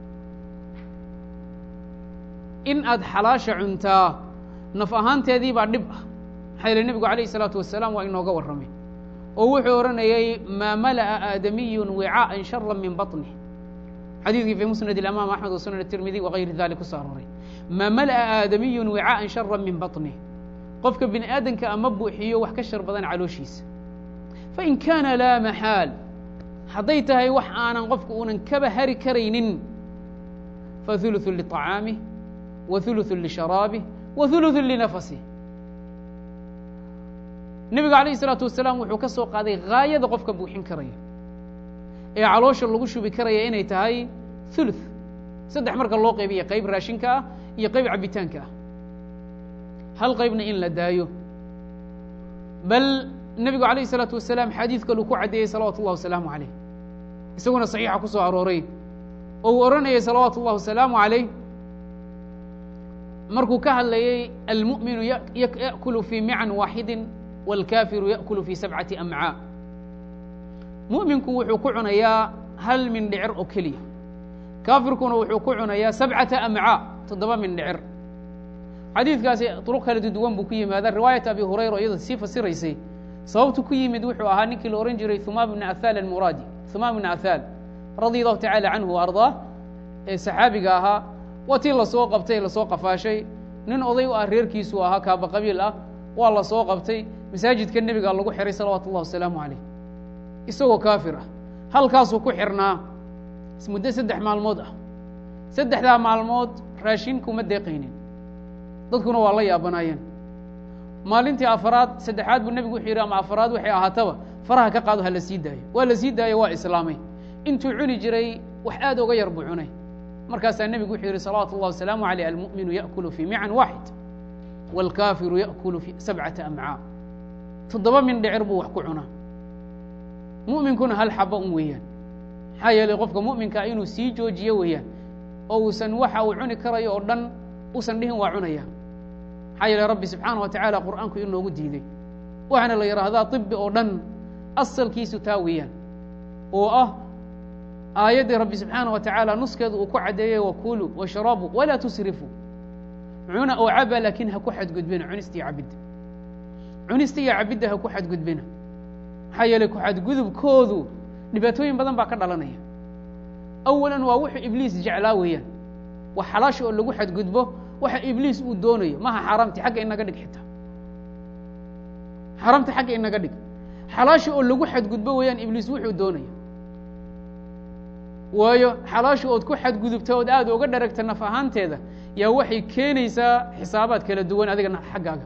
A: in aad xalaasha cuntaa naf ahaanteedii baa dhib ah maxaa yeele nebigu calayh الsalaatu wasalaam waa inooga warramay oo wuxuu odhanayay maa mala'a aadamiyu wicaa'an shara min baطnih xadiidkii fii musnad imaam axmed wa sunan الtirmidi wagayri dalik ku soo arooray maa mala'a aadamiyu wicaa'an shara min baطnih qofka bini aadamka ama buuxiyo wax ka shar badan calooshiisa fain kaana laa maxaal hadday tahay wax aanan qofka uunan kaba hari karaynin faثuluثu liطacaamih wa ثuluثu lisharaabih wa ثuluثu linafasih nebiga calayh الsalaatu wasalaam wuxuu ka soo qaaday gaayada qofka buuxin karaya ee caloosha lagu shubi karaya inay tahay ثuluث 3 marka loo qaybiya qayb raashinka ah iyo qayb cabitaanka ah hal qaybna in la daayo bal nebigu calayh الsalaatu wasalaam xadiid kaluu ku caddeeyey salawaatu اllah wasalaamu calayh isaguna saxiixa ku soo arooray oo uu odhanayay salawaatu اllah wasalaamu calayh markuu ka hadlayay almu'minu ya'kulu fii mican waaxidi wاlkaafiru ya'kulu fii 7 amcaa mu'minku wuxuu ku cunayaa hal mindhicir oo keliya kaafirkuna wuxuu ku cunayaa 7 amcaa 7 mindhicir xadiidkaasi duruq kala duwan buu ku yimaada riwaayat abi hurayra iyadoo sii fasiraysay sababtu ku yimid wuxuu ahaa ninkii la ohan jiray humaam ibn ahaal almuraadi humaam ibn ahaal radia allahu tacala canhu wa ardaah ee saxaabiga ahaa waa tii lasoo qabtay lasoo qafaashay nin oday u ah reerkiisu ahaa kaaba qabiil ah waa la soo qabtay masaajidka nebiga lagu xiray salawaatu اllah wasalaamu calayh isagoo kaafir ah halkaasuu ku xirnaa muddo 3 maalmood ah 3daa maalmood raashinkuma deeqaynin dadkuna waa la yaabanaayeen maalintii afaraad 3aad buu nebigu wuxuu yidhi ama afaraad waxay ahaataba faraha ka qaado ha la sii daayo waa la sii daayo waa islaamay intuu cuni jiray wax aad oga yar buu cunay markaasaa nebigu wuxuu yidhi salawaatu اllah wasalaamu عaleyh almu'minu ya'kulu fii mican waaxid wاlkaafiru ya'kulu fii 7 amcaa 7 mindhicir buu wax ku cunaa mu'minkuna hal xaba un weeyaan maxaa yeelay qofka mu'minkaa inuu sii joojiyo weeyaan oo uusan waxa uu cuni karayo oo dhan uusan dhihin waa cunaya maxaa yeelay rabbi subxaanaه wa tacaala qur'aanku inoogu diiday waxaana la yidhaahdaa طibi oo dhan asalkiisu taa weeyaan oo ah aayaddii rabbi subxaanaه wa tacaala nuskeedu uu ku caddeeyey wakuluu washrabuu walaa tusrifuu cuna oo caba laakiin ha ku xadgudbina cunista iyo cabidda cunista iyo cabidda ha ku xadgudbina maxaa yeelay ku xadgudubkoodu dhibaatooyin badan baa ka dhalanaya awalan waa wuxuu ibliis jeclaa weeyaan waa xalaasha oo lagu xadgudbo waxa ibliis uu doonayo maha xaaraamti xagga inaga dhig xitaa xaaraamta xagga inaga dhig xalaasha oo lagu xadgudbo weeyaan ibliis wuxuu doonayo waayo xalaasha ood ku xadgudubta ood aad uga dharagta naf ahaanteeda yaa waxay keenaysaa xisaabaad kala duwan adigana xaggaaga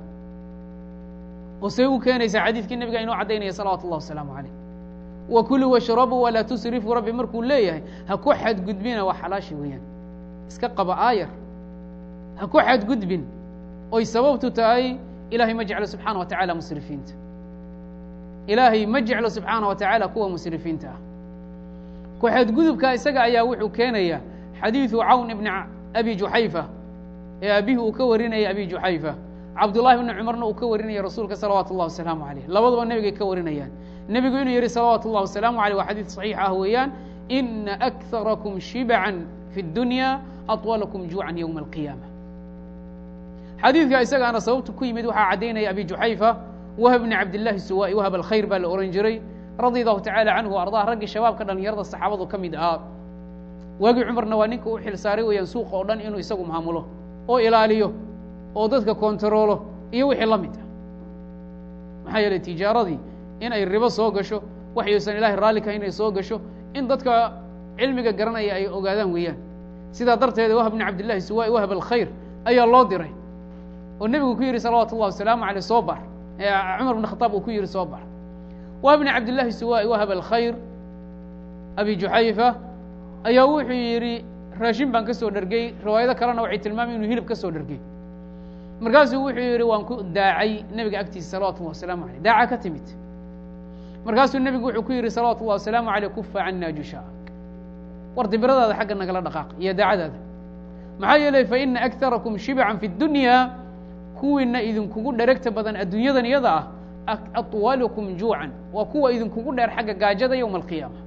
A: oo say u keenaysaa xadiidkii nabiga inoo caddaynaya salawaatu اllah wasalaamu calayh wakuluu washrabuu walaa tusrifuu rabbi markuu leeyahay ha ku xadgudbina waa xalaashi weeyaan iska qaba aayar ha ku xadgudbin oy sababtu tahay ilaahay ma jeclo subxaana wa tacala musrifiinta ilaahay ma jeclo subxaana wa tacaala kuwa musrifiinta ah ku xadgudubka isaga ayaa wuxuu keenaya xadiiثu cawn ibn abi juxayfa ee abihi uu ka warinaya abi juxayfa cabdullahi bni cumarna uu ka warinaya rasuulka salawaatu اllah wasalaamu alayh labaduba nebigay ka warinayaan nebigu inuu yihi salawaatu اllah wasalaamu aleyh waa xadiid صaxiix ah weeyaan ina akarakum shibcan fi اdunya aطwalakum juucan ywma alqiyaama xadiidka isagaana sababtu ku yimid waxaa caddaynaya abi juxayfa wahb bni cabdillahi suwaai wahab alkhayr baa la ohan jiray radi allahu tacala canhu ardaa raggii shabaabka dhalinyarada saxaabadu ka mid ahaa waagii cumarna waa ninka u xil saaray weeyaan suuqa oo dhan inuu isagu maamulo oo ilaaliyo oo dadka kontaroolo iyo wixii la mid ah maxaa yeelay tijaaradii in ay ribo soo gasho waxyuusan ilahay raalli kaha inay soo gasho in dadka cilmiga garanaya ay ogaadaan weeyaan sidaa darteeda wahab bni cabdillahi suwaai wahab alkhayr ayaa loo diray oo nebigu ku yidhi salawaatu اllah wasalaamu aleyh soo bar cumar bn khataab uu ku yihi soo bar wahab bni cabdillahi suwaai wahab alkhayr abi juxayfa ayaa wuxuu yidhi raashin baan ka soo dhergey riwaayado kalena waxay tilmaamay inuu hilib ka soo dhergey markaasuu wuxuu yidhi waan ku daacay nebiga agtiisa salawatu llah wasalaamu aleyh daaca ka timid markaasuu nebigu wuxuu ku yidhi salawaatu اllah wasalaamu aleyh kufa cana jushaak war dibiradaada xagga nagala dhaqaaq iyo daacadaada maxaa yeelay faina akarakum shibcan fi اdunya kuwiina idinkugu dheregta badan adduunyadan iyada ah aطwalukum juucan waa kuwa idinkugu dheer xagga gaajada yowma alqiyaama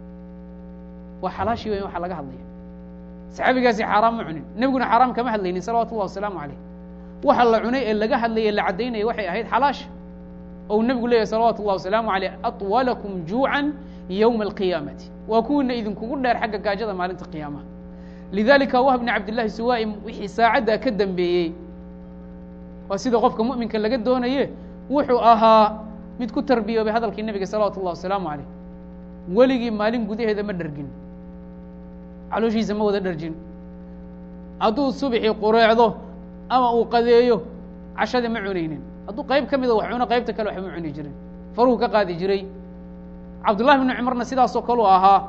A: waa xalaashii weyn waxa laga hadlaya saxaabigaasi xaaraam ma cunin nebiguna xaaraam kama hadlaynin salawatu اllah wasalaamu aleyh waxa la cunay ee laga hadlayay la caddaynaya waxay ahayd xalaasha ou nebigu leeyahy salawaatu اllah wasalaamu aleyh aطwalakum juucan yowma alqiyaamati waa kuwiina idinkugu dheer xagga gaajada maalinta qiyaamaha lidalika wahb bni cabdillahi suwaai wixii saacaddaa ka dambeeyey waa sida qofka mu'minka laga doonaye wuxuu ahaa mid ku tarbiyoobay hadalkii nebiga salawaatu اllah wasalaamu aleyh weligii maalin gudaheeda ma dhergin calooshiisa ma wada dherjin hadduu subxii qureecdo ama uu qadeeyo cashadii ma cunaynin hadduu qayb ka mida wax cuno qaybta kale waxba ma cuni jirin faruhu ka qaadi jiray cabdullahi bni cumarna sidaasoo kaleu ahaa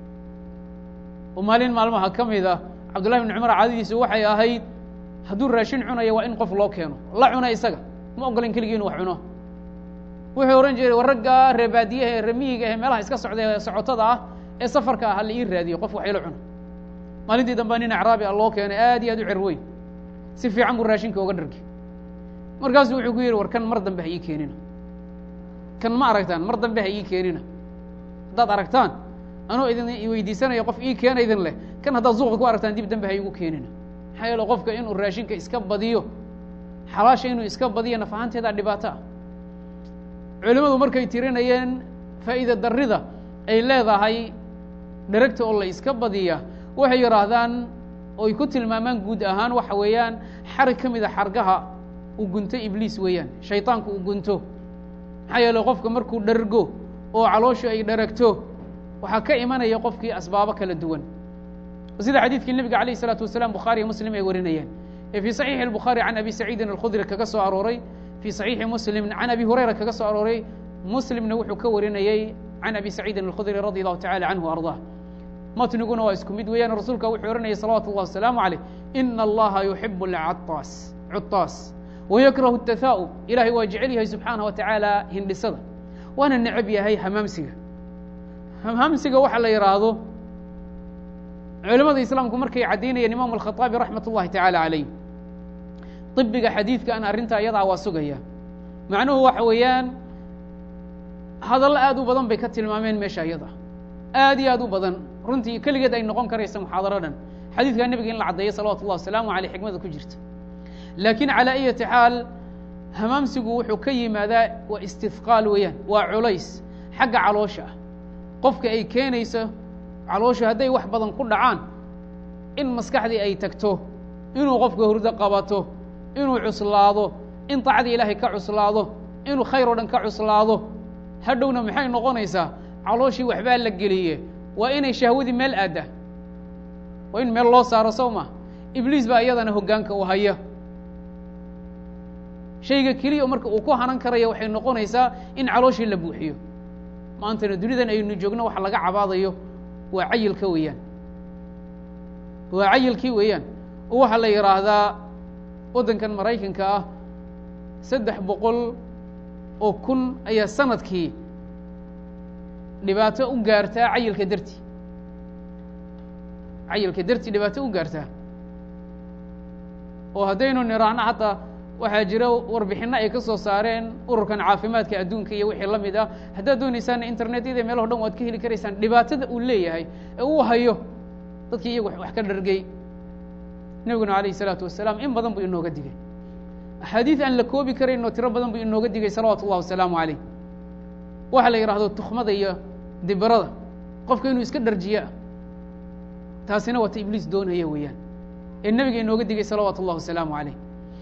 A: oo maalin maalmaha ka mida cabdullahi bni cumar caadadiisu waxay ahayd hadduu raashin cunayo waa in qof loo keeno la cuna isaga ma ogolin keligii inu wax cuno wuxuu ohan jiray war ragga reebaadiyaha ee remiyiga ee meelaha iska socda ee socotada ah ee safarka ah hala ii raadiyo qof waxayla cuno maalintii dambea nin acraabi a loo keenay aad iyo aad u cerweyn si fiican buu raashinka oga dhargi markaasuu wuxuu ku yidhi war kan mar dambe ha ii keenina kan ma aragtaan mar dambe ha ii keenina haddaad aragtaan anuu idin weydiisanaya qof ii keena idin leh kan haddaad suuqa ku aragtaan dib dambe ha igu keenina maxaa yeele qofka inuu raashinka iska badiyo xalaasha inuu iska badiyo naf ahaanteedaa dhibaato ah culimmadu markay tirinayeen faa'iida darrida ay leedahay dheragta oo la iska badiya waxay yidhaahdaan oy ku tilmaamaan guud ahaan waxa weeyaan xarig ka mida xargaha uu gunto ibliis weeyaan shayطaanku uu gunto maxaa yeele qofka markuu dhergo oo calooshu ay dheragto waxaa ka imanaya qofkii asbaabo kala duwan sida xadiidkii nebiga alayه الsalaatu wasalaam bukhaariyo muslim ay warinayeen ee fii صaxiixi الbukhaari can abi saciidin alkhudri kaga soo arooray fii صaxiixi muslim can abi hurayra kaga soo arooray muslimna wuxuu ka warinayey can abi saciidin alkhudri radi allahu tacala canhu arضah matniguna waa isku mid weeyaan rasuulka wuxuu ohanayay salawaatu اllah wasalaamu aleyh ina allaha yuxibu cuطaas wayakrahu الtahaa'ub ilahay waa jecel yahay subxaanaه wa tacaala hindhisada waana necab yahay hamaamsiga hamhamsiga waxa la yidhaahdo culamada islaamku markay caddaynayeen imaamu alkhaطaabi raxmat اllahi tacaala calayh طibiga xadiidka an arrintaa iyadaa waa sugaya macnuhu waxa weeyaan hadallo aad u badan bay ka tilmaameen meesha iyada aad iyo aad u badan runtii keligeed ay noqon karaysa muxaadaradan xadiidka nebiga in la caddeeyo salawatu ullahi wasalaamu caleyh xikmada ku jirta laakiin calaa ayati xaal hamaamsigu wuxuu ka yimaadaa waa istithqaal weeyaan waa culays xagga caloosha ah qofka ay keenayso caloosha hadday wax badan ku dhacaan in maskaxdii ay tagto inuu qofka hurdo qabato inuu cuslaado in taacdii ilaahay ka cuslaado inuu khayr oo dhan ka cuslaado hadhowna maxay noqonaysaa calooshii waxbaa la geliye waa inay shahwadii meel aadda waa in meel loo saaro sow ma ibliis baa iyadana hoggaanka u haya shayga keliya marka uu ku hanan karaya waxay noqonaysaa in calooshii la buuxiyo maantana dunidan aynu joogno waxa laga cabaadayo waa cayilka weeyaan waa cayilkii weeyaan oo waxaa la yidhaahdaa waddankan maraykanka ah 300 oo kun ayaa sanadkii dhibaato u gaartaa cayilka dartii dhibaato u gaartaa oo haddaynu niraahno hataa waxaa jira warbixinno ay ka soo saareen ururkan caafimaadka adduunka iyo wixii la mid ah haddaad doonaysaan internetyada meelaho dhan waad ka heli karaysaan dhibaatada uu leeyahay ee uu hayo dadkii iyagu wax ka dhargay nebiguna calayhi salaatu wasalaam in badan buu inooga digay axaadiid aan la koobi karaynoo tiro badan buu inooga digay salawaatu ullahi wasalaamu calayh waxa la yidhaahdo tukhmada iyo dibirada qofka inuu iska dharjiyo ah taasina waata ibliis doonaya weeyaan ee nebiga inooga digay salawaatu ullahi wasalaamu calayh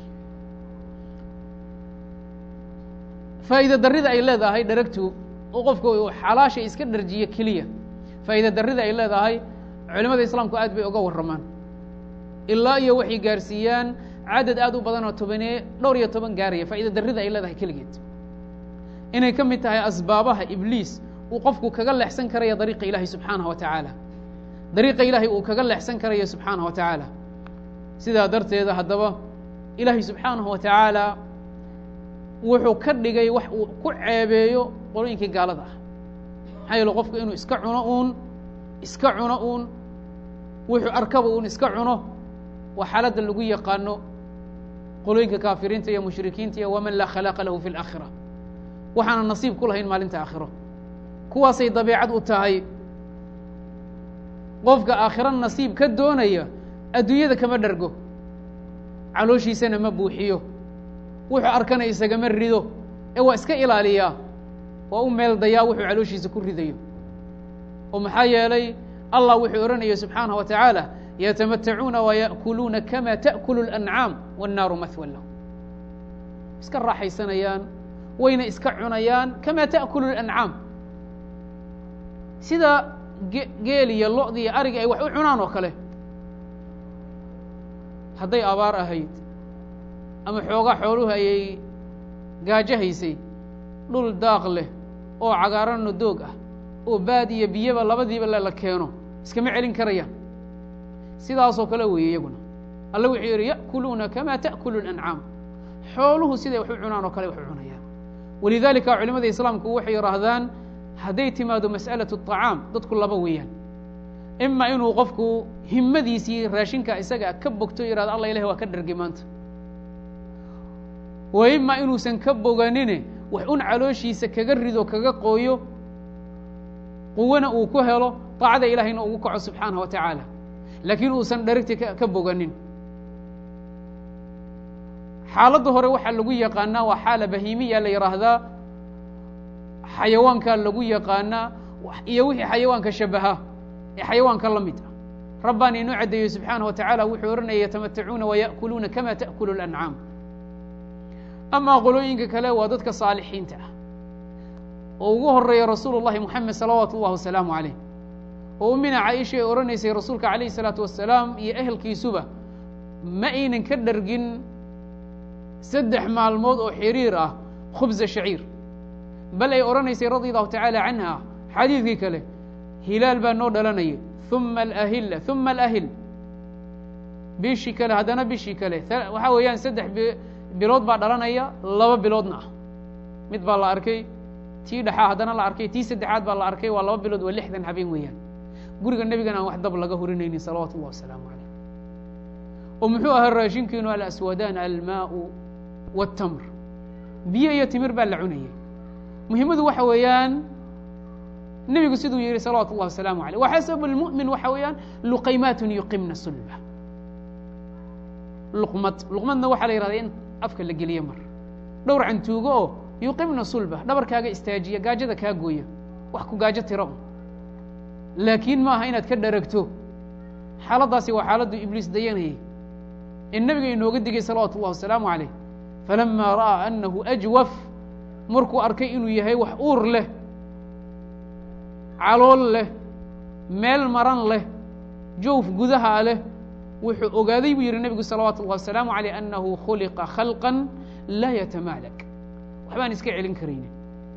A: faa'iida darrida ay leedahay dharagtu oo qofka uu xalaasha iska dharjiyo keliya faa'iida darrida ay leedahay culimada islaamku aad bay uga warramaan ilaa iyo waxay gaarsiiyaan cadad aad u badan oo dhowr iyo toban gaaraya faa'iida darrida ay leedahay keligeed inay ka mid tahay asbaabaha ibliis uu qofku kaga leexsan karaya dariiqa ilaahay subxaanahu wa tacaala dariiqa ilaahay uu kaga leexsan karayo subxaanahu wa tacaala sidaa darteeda haddaba ilaahay subxaanahu wa tacaala wuxuu ka dhigay wax uu ku ceebeeyo qolooyinkii gaalada ah maxaa yeele qofku inuu iska cuno uun wuxuu arkaba uun iska cuno waa xaaladda lagu yaqaano qolooyinka kaafiriinta iyo mushrikiinta iyo waman laa khalaaqa lahu fi اlaakhira waxaana nasiib ku lahayn maalinta aakhiro kuwaasay dabeecad u tahay qofka aakhiro nasiib ka doonaya adduunyada kama dhargo calooshiisana ma buuxiyo wuxuu arkana isagama rido ee waa iska ilaaliyaa waa u meel dayaa wuxuu calooshiisa ku ridayo oo maxaa yeelay allah wuxuu odhanaya subxaanaه wa tacaala yatamatacuuna waya'kuluuna kama ta'kulu اlancaam wاnnaaru mahwan lahum iska raaxaysanayaan wayna iska cunayaan kama ta'kulu اlancaam sida geel iyo lo'di iyo ariga ay wax u cunaan oo kale hadday abaar ahayd ama xoogaa xooluhu ayay gaajahaysay dhul daaq leh oo cagaaranno doog ah oo baad iyo biyaba labadiiba la keeno iskama celin karayaan sidaasoo kale weeye iyaguna alla wuxuu yidhi ya'kuluuna kama ta'kulu اlancaam xooluhu siday wax u cunaan oo kale wax u cunayaan walidaalika culimada islaamku waxay yidhaahdaan hadday timaado mas'alaة الطacaam dadku laba weeyaan ima inuu qofku himmadiisii raashinka isaga ka bogto yihahdo alla ilahi waa ka dhargi maanta wa ima inuusan ka boganine wax un calooshiisa kaga rido kaga qooyo quwana uu ku helo طaacada ilahayna ugu kaco subxaanaه wa tacaala laakiin uusan dharigti ka boganin xaaladda hore waxaa lagu yaqaanaa waa xaala bahiimiya la yidhaahdaa xayawaankaa lagu yaqaanaa iyo wixii xayawaanka shabaha ee xayawaanka la mid ah rabbaan inoo caddeeyo subxaanaه wa tacaala wuxuu odhanaya yatamatacuuna waya'kuluuna kama ta'kulu اlancaam amaa qolooyinka kale waa dadka saalixiinta ah oo ugu horeeya rasuulu الlahi moxamed salawaatu اllahi wasalaamu عalayh oo ummina caaisha ay odhanaysay rasuulka calayhi الsalaatu wasalaam iyo ehelkiisuba ma aynan ka dhargin 3 maalmood oo xiriir ah khubza shaciir bal ay odhanaysay radi allahu tacaala canha xadiidkii kale hilaal baa noo dhalanaya uma alahila uma alahil bishii kale haddana bishii kale waxaa weeyaan 3 bilood baa dhalanaya 2 biloodna ah mid baa la arkay tii dhexaa haddana la arkay tii 3aad baa la arkay waa 2 bilood waa 60 habeen weeyaan guriga nebigana aan wax dab laga hurinaynin salawaatu اllah wasalaamu calayh oo muxuu ahaa raashinkiinu alaswadaan almaau wاtamr biyo iyo timir baa la cunayay muhimmadu waxa weeyaan nebigu siduu yihi salawaatu ullahi wasalaamu aleyh waxasab اlmu'min waxa weeyaan luqaymaatun yuqimna sulba luqmadna waxaa la yihahda in afka la geliye mar dhowr cantuugo oo yuqimna sulba dhabarkaaga istaajiya gaajada kaa gooya wax ku gaajo tiro laakiin ma aha inaad ka dharagto xaaladdaasi waa xaaladdu ibliis dayanayay in nebiga inooga digay salawaatu ullahi wasalaamu aleyh falama ra'aa anahu ajwaf markuu arkay inuu yahay wax uur leh calool leh meel maran leh jawf gudaha leh wuxuu ogaaday buu yihi nebigu salawaatu ullahi wasalaamu aleyh anahu khuliqa khalqan laa yatamaalak waxbaan iska celin karaynin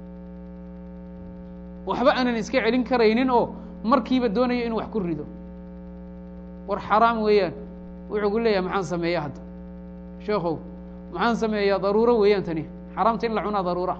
A: waxba aanan iska celin karaynin oo markiiba doonayo inuu wax ku rido war xaraam weeyaan wuxuu ku leeyahay maxaan sameeya hadda sheekhow maxaan sameeyaa daruuro weeyaan tani xaraamta in la cunaa daruura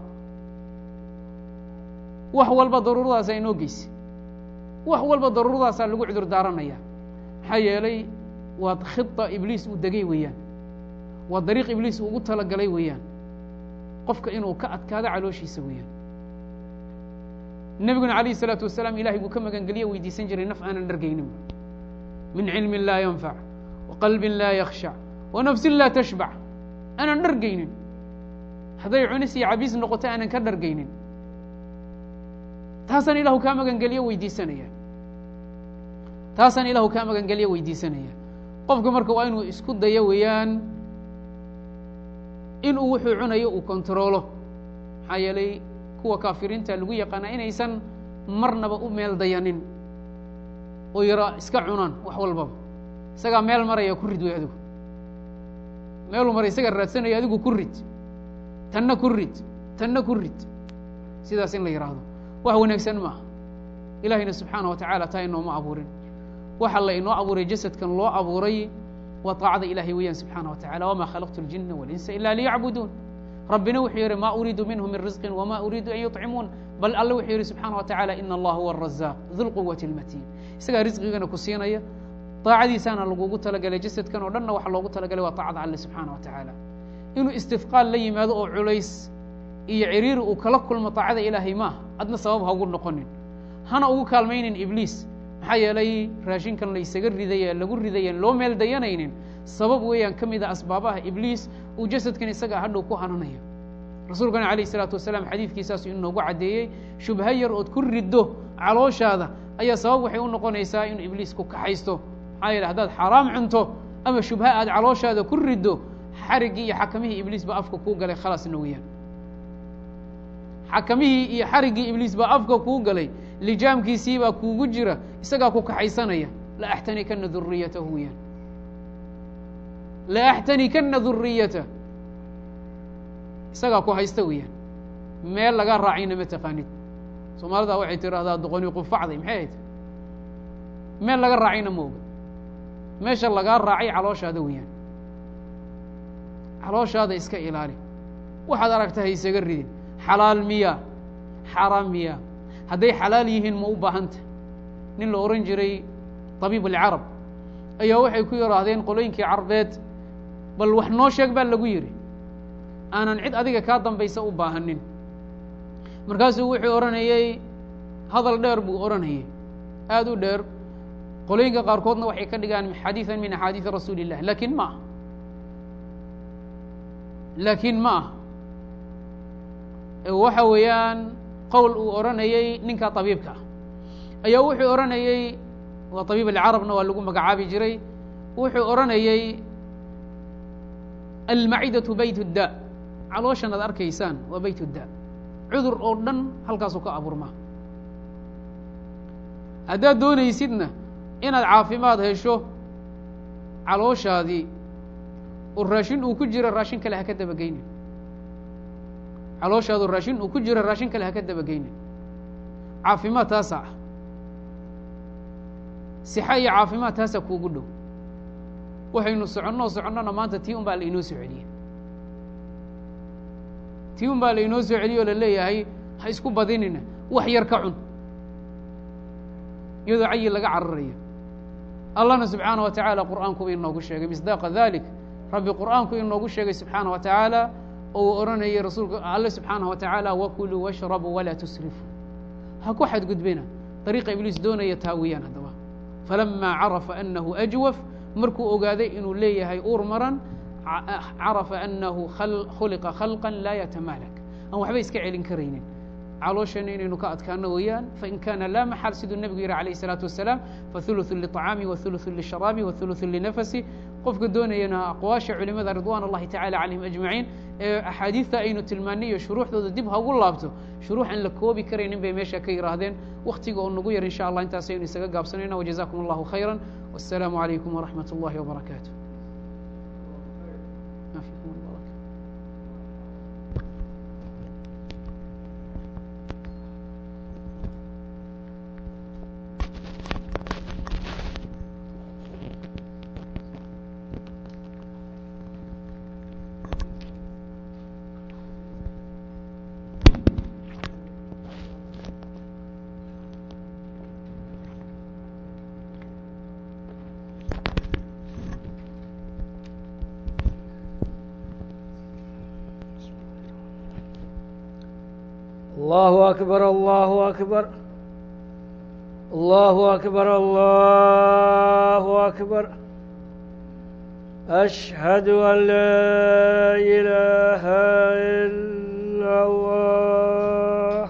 A: wax walba daruuradaasaa inoo geysa wax walba daruuradaasaa lagu cudur daaranaya maxaa yeelay waa khida ibliis uu degay weeyaan waa dariiq ibliis uu ugu talagalay weeyaan qofka inuu ka adkaado calooshiisa weeyaan nebiguna alayh الsalaatu wasalaam ilahay buu ka magangeliye weydiisan jiray naf aanan dhargaynin min cilmi laa yanfac وaqalbi laa yakhshac wanafsi laa tashbac aanan dhargaynin hadday cunis iyo cabiis noqoto aanan ka dhargaynin taasaan ilahu kaa magangeliye weydiisanaya taasaan ilahu kaa magangeliye weydiisanaya qofka marka waa inuu isku dayo weeyaan inuu wuxuu cunayo uu kontaroolo maxaa yeelay kuwa kaafiriinta lagu yaqaana inaysan marnaba u meel dayanin oo yara iska cunaan wax walbaba isagaa meel maraya ku rid wey adigu meeluu maray isaga raadsanayo adigu ku rid tanna ku rid tanna ku rid sidaas in la yidhaahdo wax wanaagsan maaha ilaahayna subxaana wa tacaala taa inooma abuurin waxa la inoo abuuray jasadkan loo abuuray waa طaacada ilahay weeyaan subxaana wa tacala wama khalaqtu اljina walinsa ila liyacbuduun rabbina wuxuu yihi ma uriidu minhu min risqi wma uriidu an yuطcimuun bal alle wuxuu yihi subxaana wa tacala ina allah huwa الrazaaq du lquwati اlmatiin isagaa risqigana ku siinaya طaacadiisaana lagugu talagalay jasadkan oo dhanna waxa loogu talagalay waa طaacada alle subxaana wa tacaala inuu istifqaal la yimaado oo culays iyo ciriiri uu kala kulmo طaacada ilaahay maaha adna sabab ha ugu noqonin hana ugu kaalmaynin ibliis maxaa yeelay raashinkan la ysaga ridaye lagu ridayen loo meel dayanaynin sabab weeyaan ka mida asbaabaha ibliis uu jasadkan isaga hadhow ku hananayo rasuulkana alayh الsalaatu wasalaam xadiidkiisaasu inoogu caddeeyey shubha yar ood ku riddo calooshaada ayaa sabab waxay u noqonaysaa inuu ibliis ku kaxaysto maxaa yeele haddaad xaaraam cunto ama shubha aad calooshaada ku riddo xariggii iyo xakamihii ibliis baa afka kuu galay khalaasna weeyaan xakamihii iyo xariggii ibliis baa afka kuu galay lijaamkiisii baa kuugu jira isagaa ku kaxaysanaya laaxtanikana duriyatahu weyaan laaxtanikana duriyata isagaa ku haysta weeyaan meel lagaa raacayna ma taqaanid soomaalida waxay tidhaahdaa doqoni qufacday maxay ahayd meel laga raacayna ma oga meesha lagaa raacay calooshaada weeyaan calooshaada iska ilaali waxaad aragta ha isaga ridin xalaal miya xaaraam miya hadday xalaal yihiin ma u baahanta nin la ohan jiray طabiib alcarab ayaa waxay ku yidhaahdeen qolooyinkii carbeed bal wax noo sheeg baa lagu yidhi aanan cid adiga kaa dambaysa u baahanin markaasuu wuxuu odhanayey hadal dheer buu odhanayay aada u dheer qolooyinka qaarkoodna waxay ka dhigaan xadiiثa min axaadiiثi rasuuli الlah lakin ma aha waxa weeyaan qowl uu odhanayey ninka طabiibka ah ayaa wuxuu odhanayey waa طabiib alcarabna waa lagu magacaabi jiray wuxuu odhanayey almacidaةu bayt الda calooshan ad arkaysaan waa bayt الda cudur oo dhan halkaasuu ka abuurmaa haddaad doonaysidna inaad caafimaad hesho calooshaadii oo raashin uu ku jiro raashin kale ha ka dabageynin calooshaadu raashin uu ku jiro raashin kale ha ka dabageynin caafimaad taasaa ah sixa iyo caafimaad taasaa kuugu dhow waxaynu soconnona maanta tii un baa la inoo soo celiyey tii un baa la inoo soo celiyey oo la leeyahay ha isku badinina wax yar ka cun iyadoo cayi laga cararayo allahna subxaana wa tacaala qur'aanku inoogu sheegay misdaaqa dalik rabbi qur'aanku inoogu sheegay subxaana wa tacaala oo uu odhanayay rasuulka alle subxaana wa tacaala wakuluu washrabuu walaa tusrifuu ha ku xadgudbina dariiqa ibliis doonaya taa weeyaan haddaba falamaa carafa anahu ajwaf markuu ogaaday inuu leeyahay uur maran carafa anahu khuliqa khalqa laa yatamaalak aan waxba iska celin karaynin calooshana inaynu ka adkaano weeyaan fain kana laa maxal siduu nebigu yihi alayh الsalaatu wasalaam faثuluثu liطacaami waثuluثu lisharaabi waثuluثu linafasi qofka doonayana aqwaasha culimada ridwan اllahi tacala calayhim ajmaciin ee axaadiista aynu tilmaanay iyo shuruuxdooda dib hagu laabto shuruux aan la koobi karaynin bay meesha ka yihaahdeen waktiga oo nagu yar insha allah intaasaynu isaga gaabsanayna wajazakum اllahu khayra wasalaamu عalaykum waraxmat اllahi wbarakaatu.
B: الله أكبر الله أكبر الله أكبر الله أكبر أشهد أن لا إله إلا الله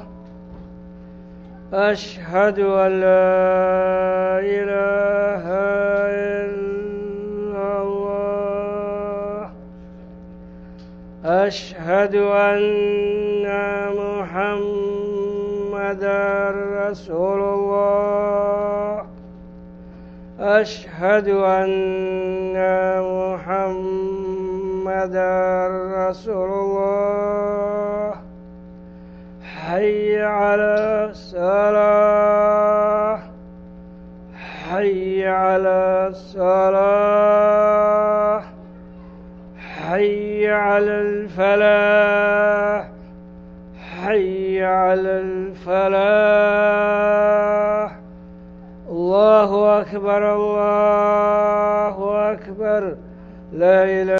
B: أشهد أن لا إله إلا الله أشهد أن محمدا رسول الله أشهد أن محمدا رسول الله حي على الصلاة حي على الصلاة حي على الفلاح حي على الفلاح الله أكبر الله أكبر لا إله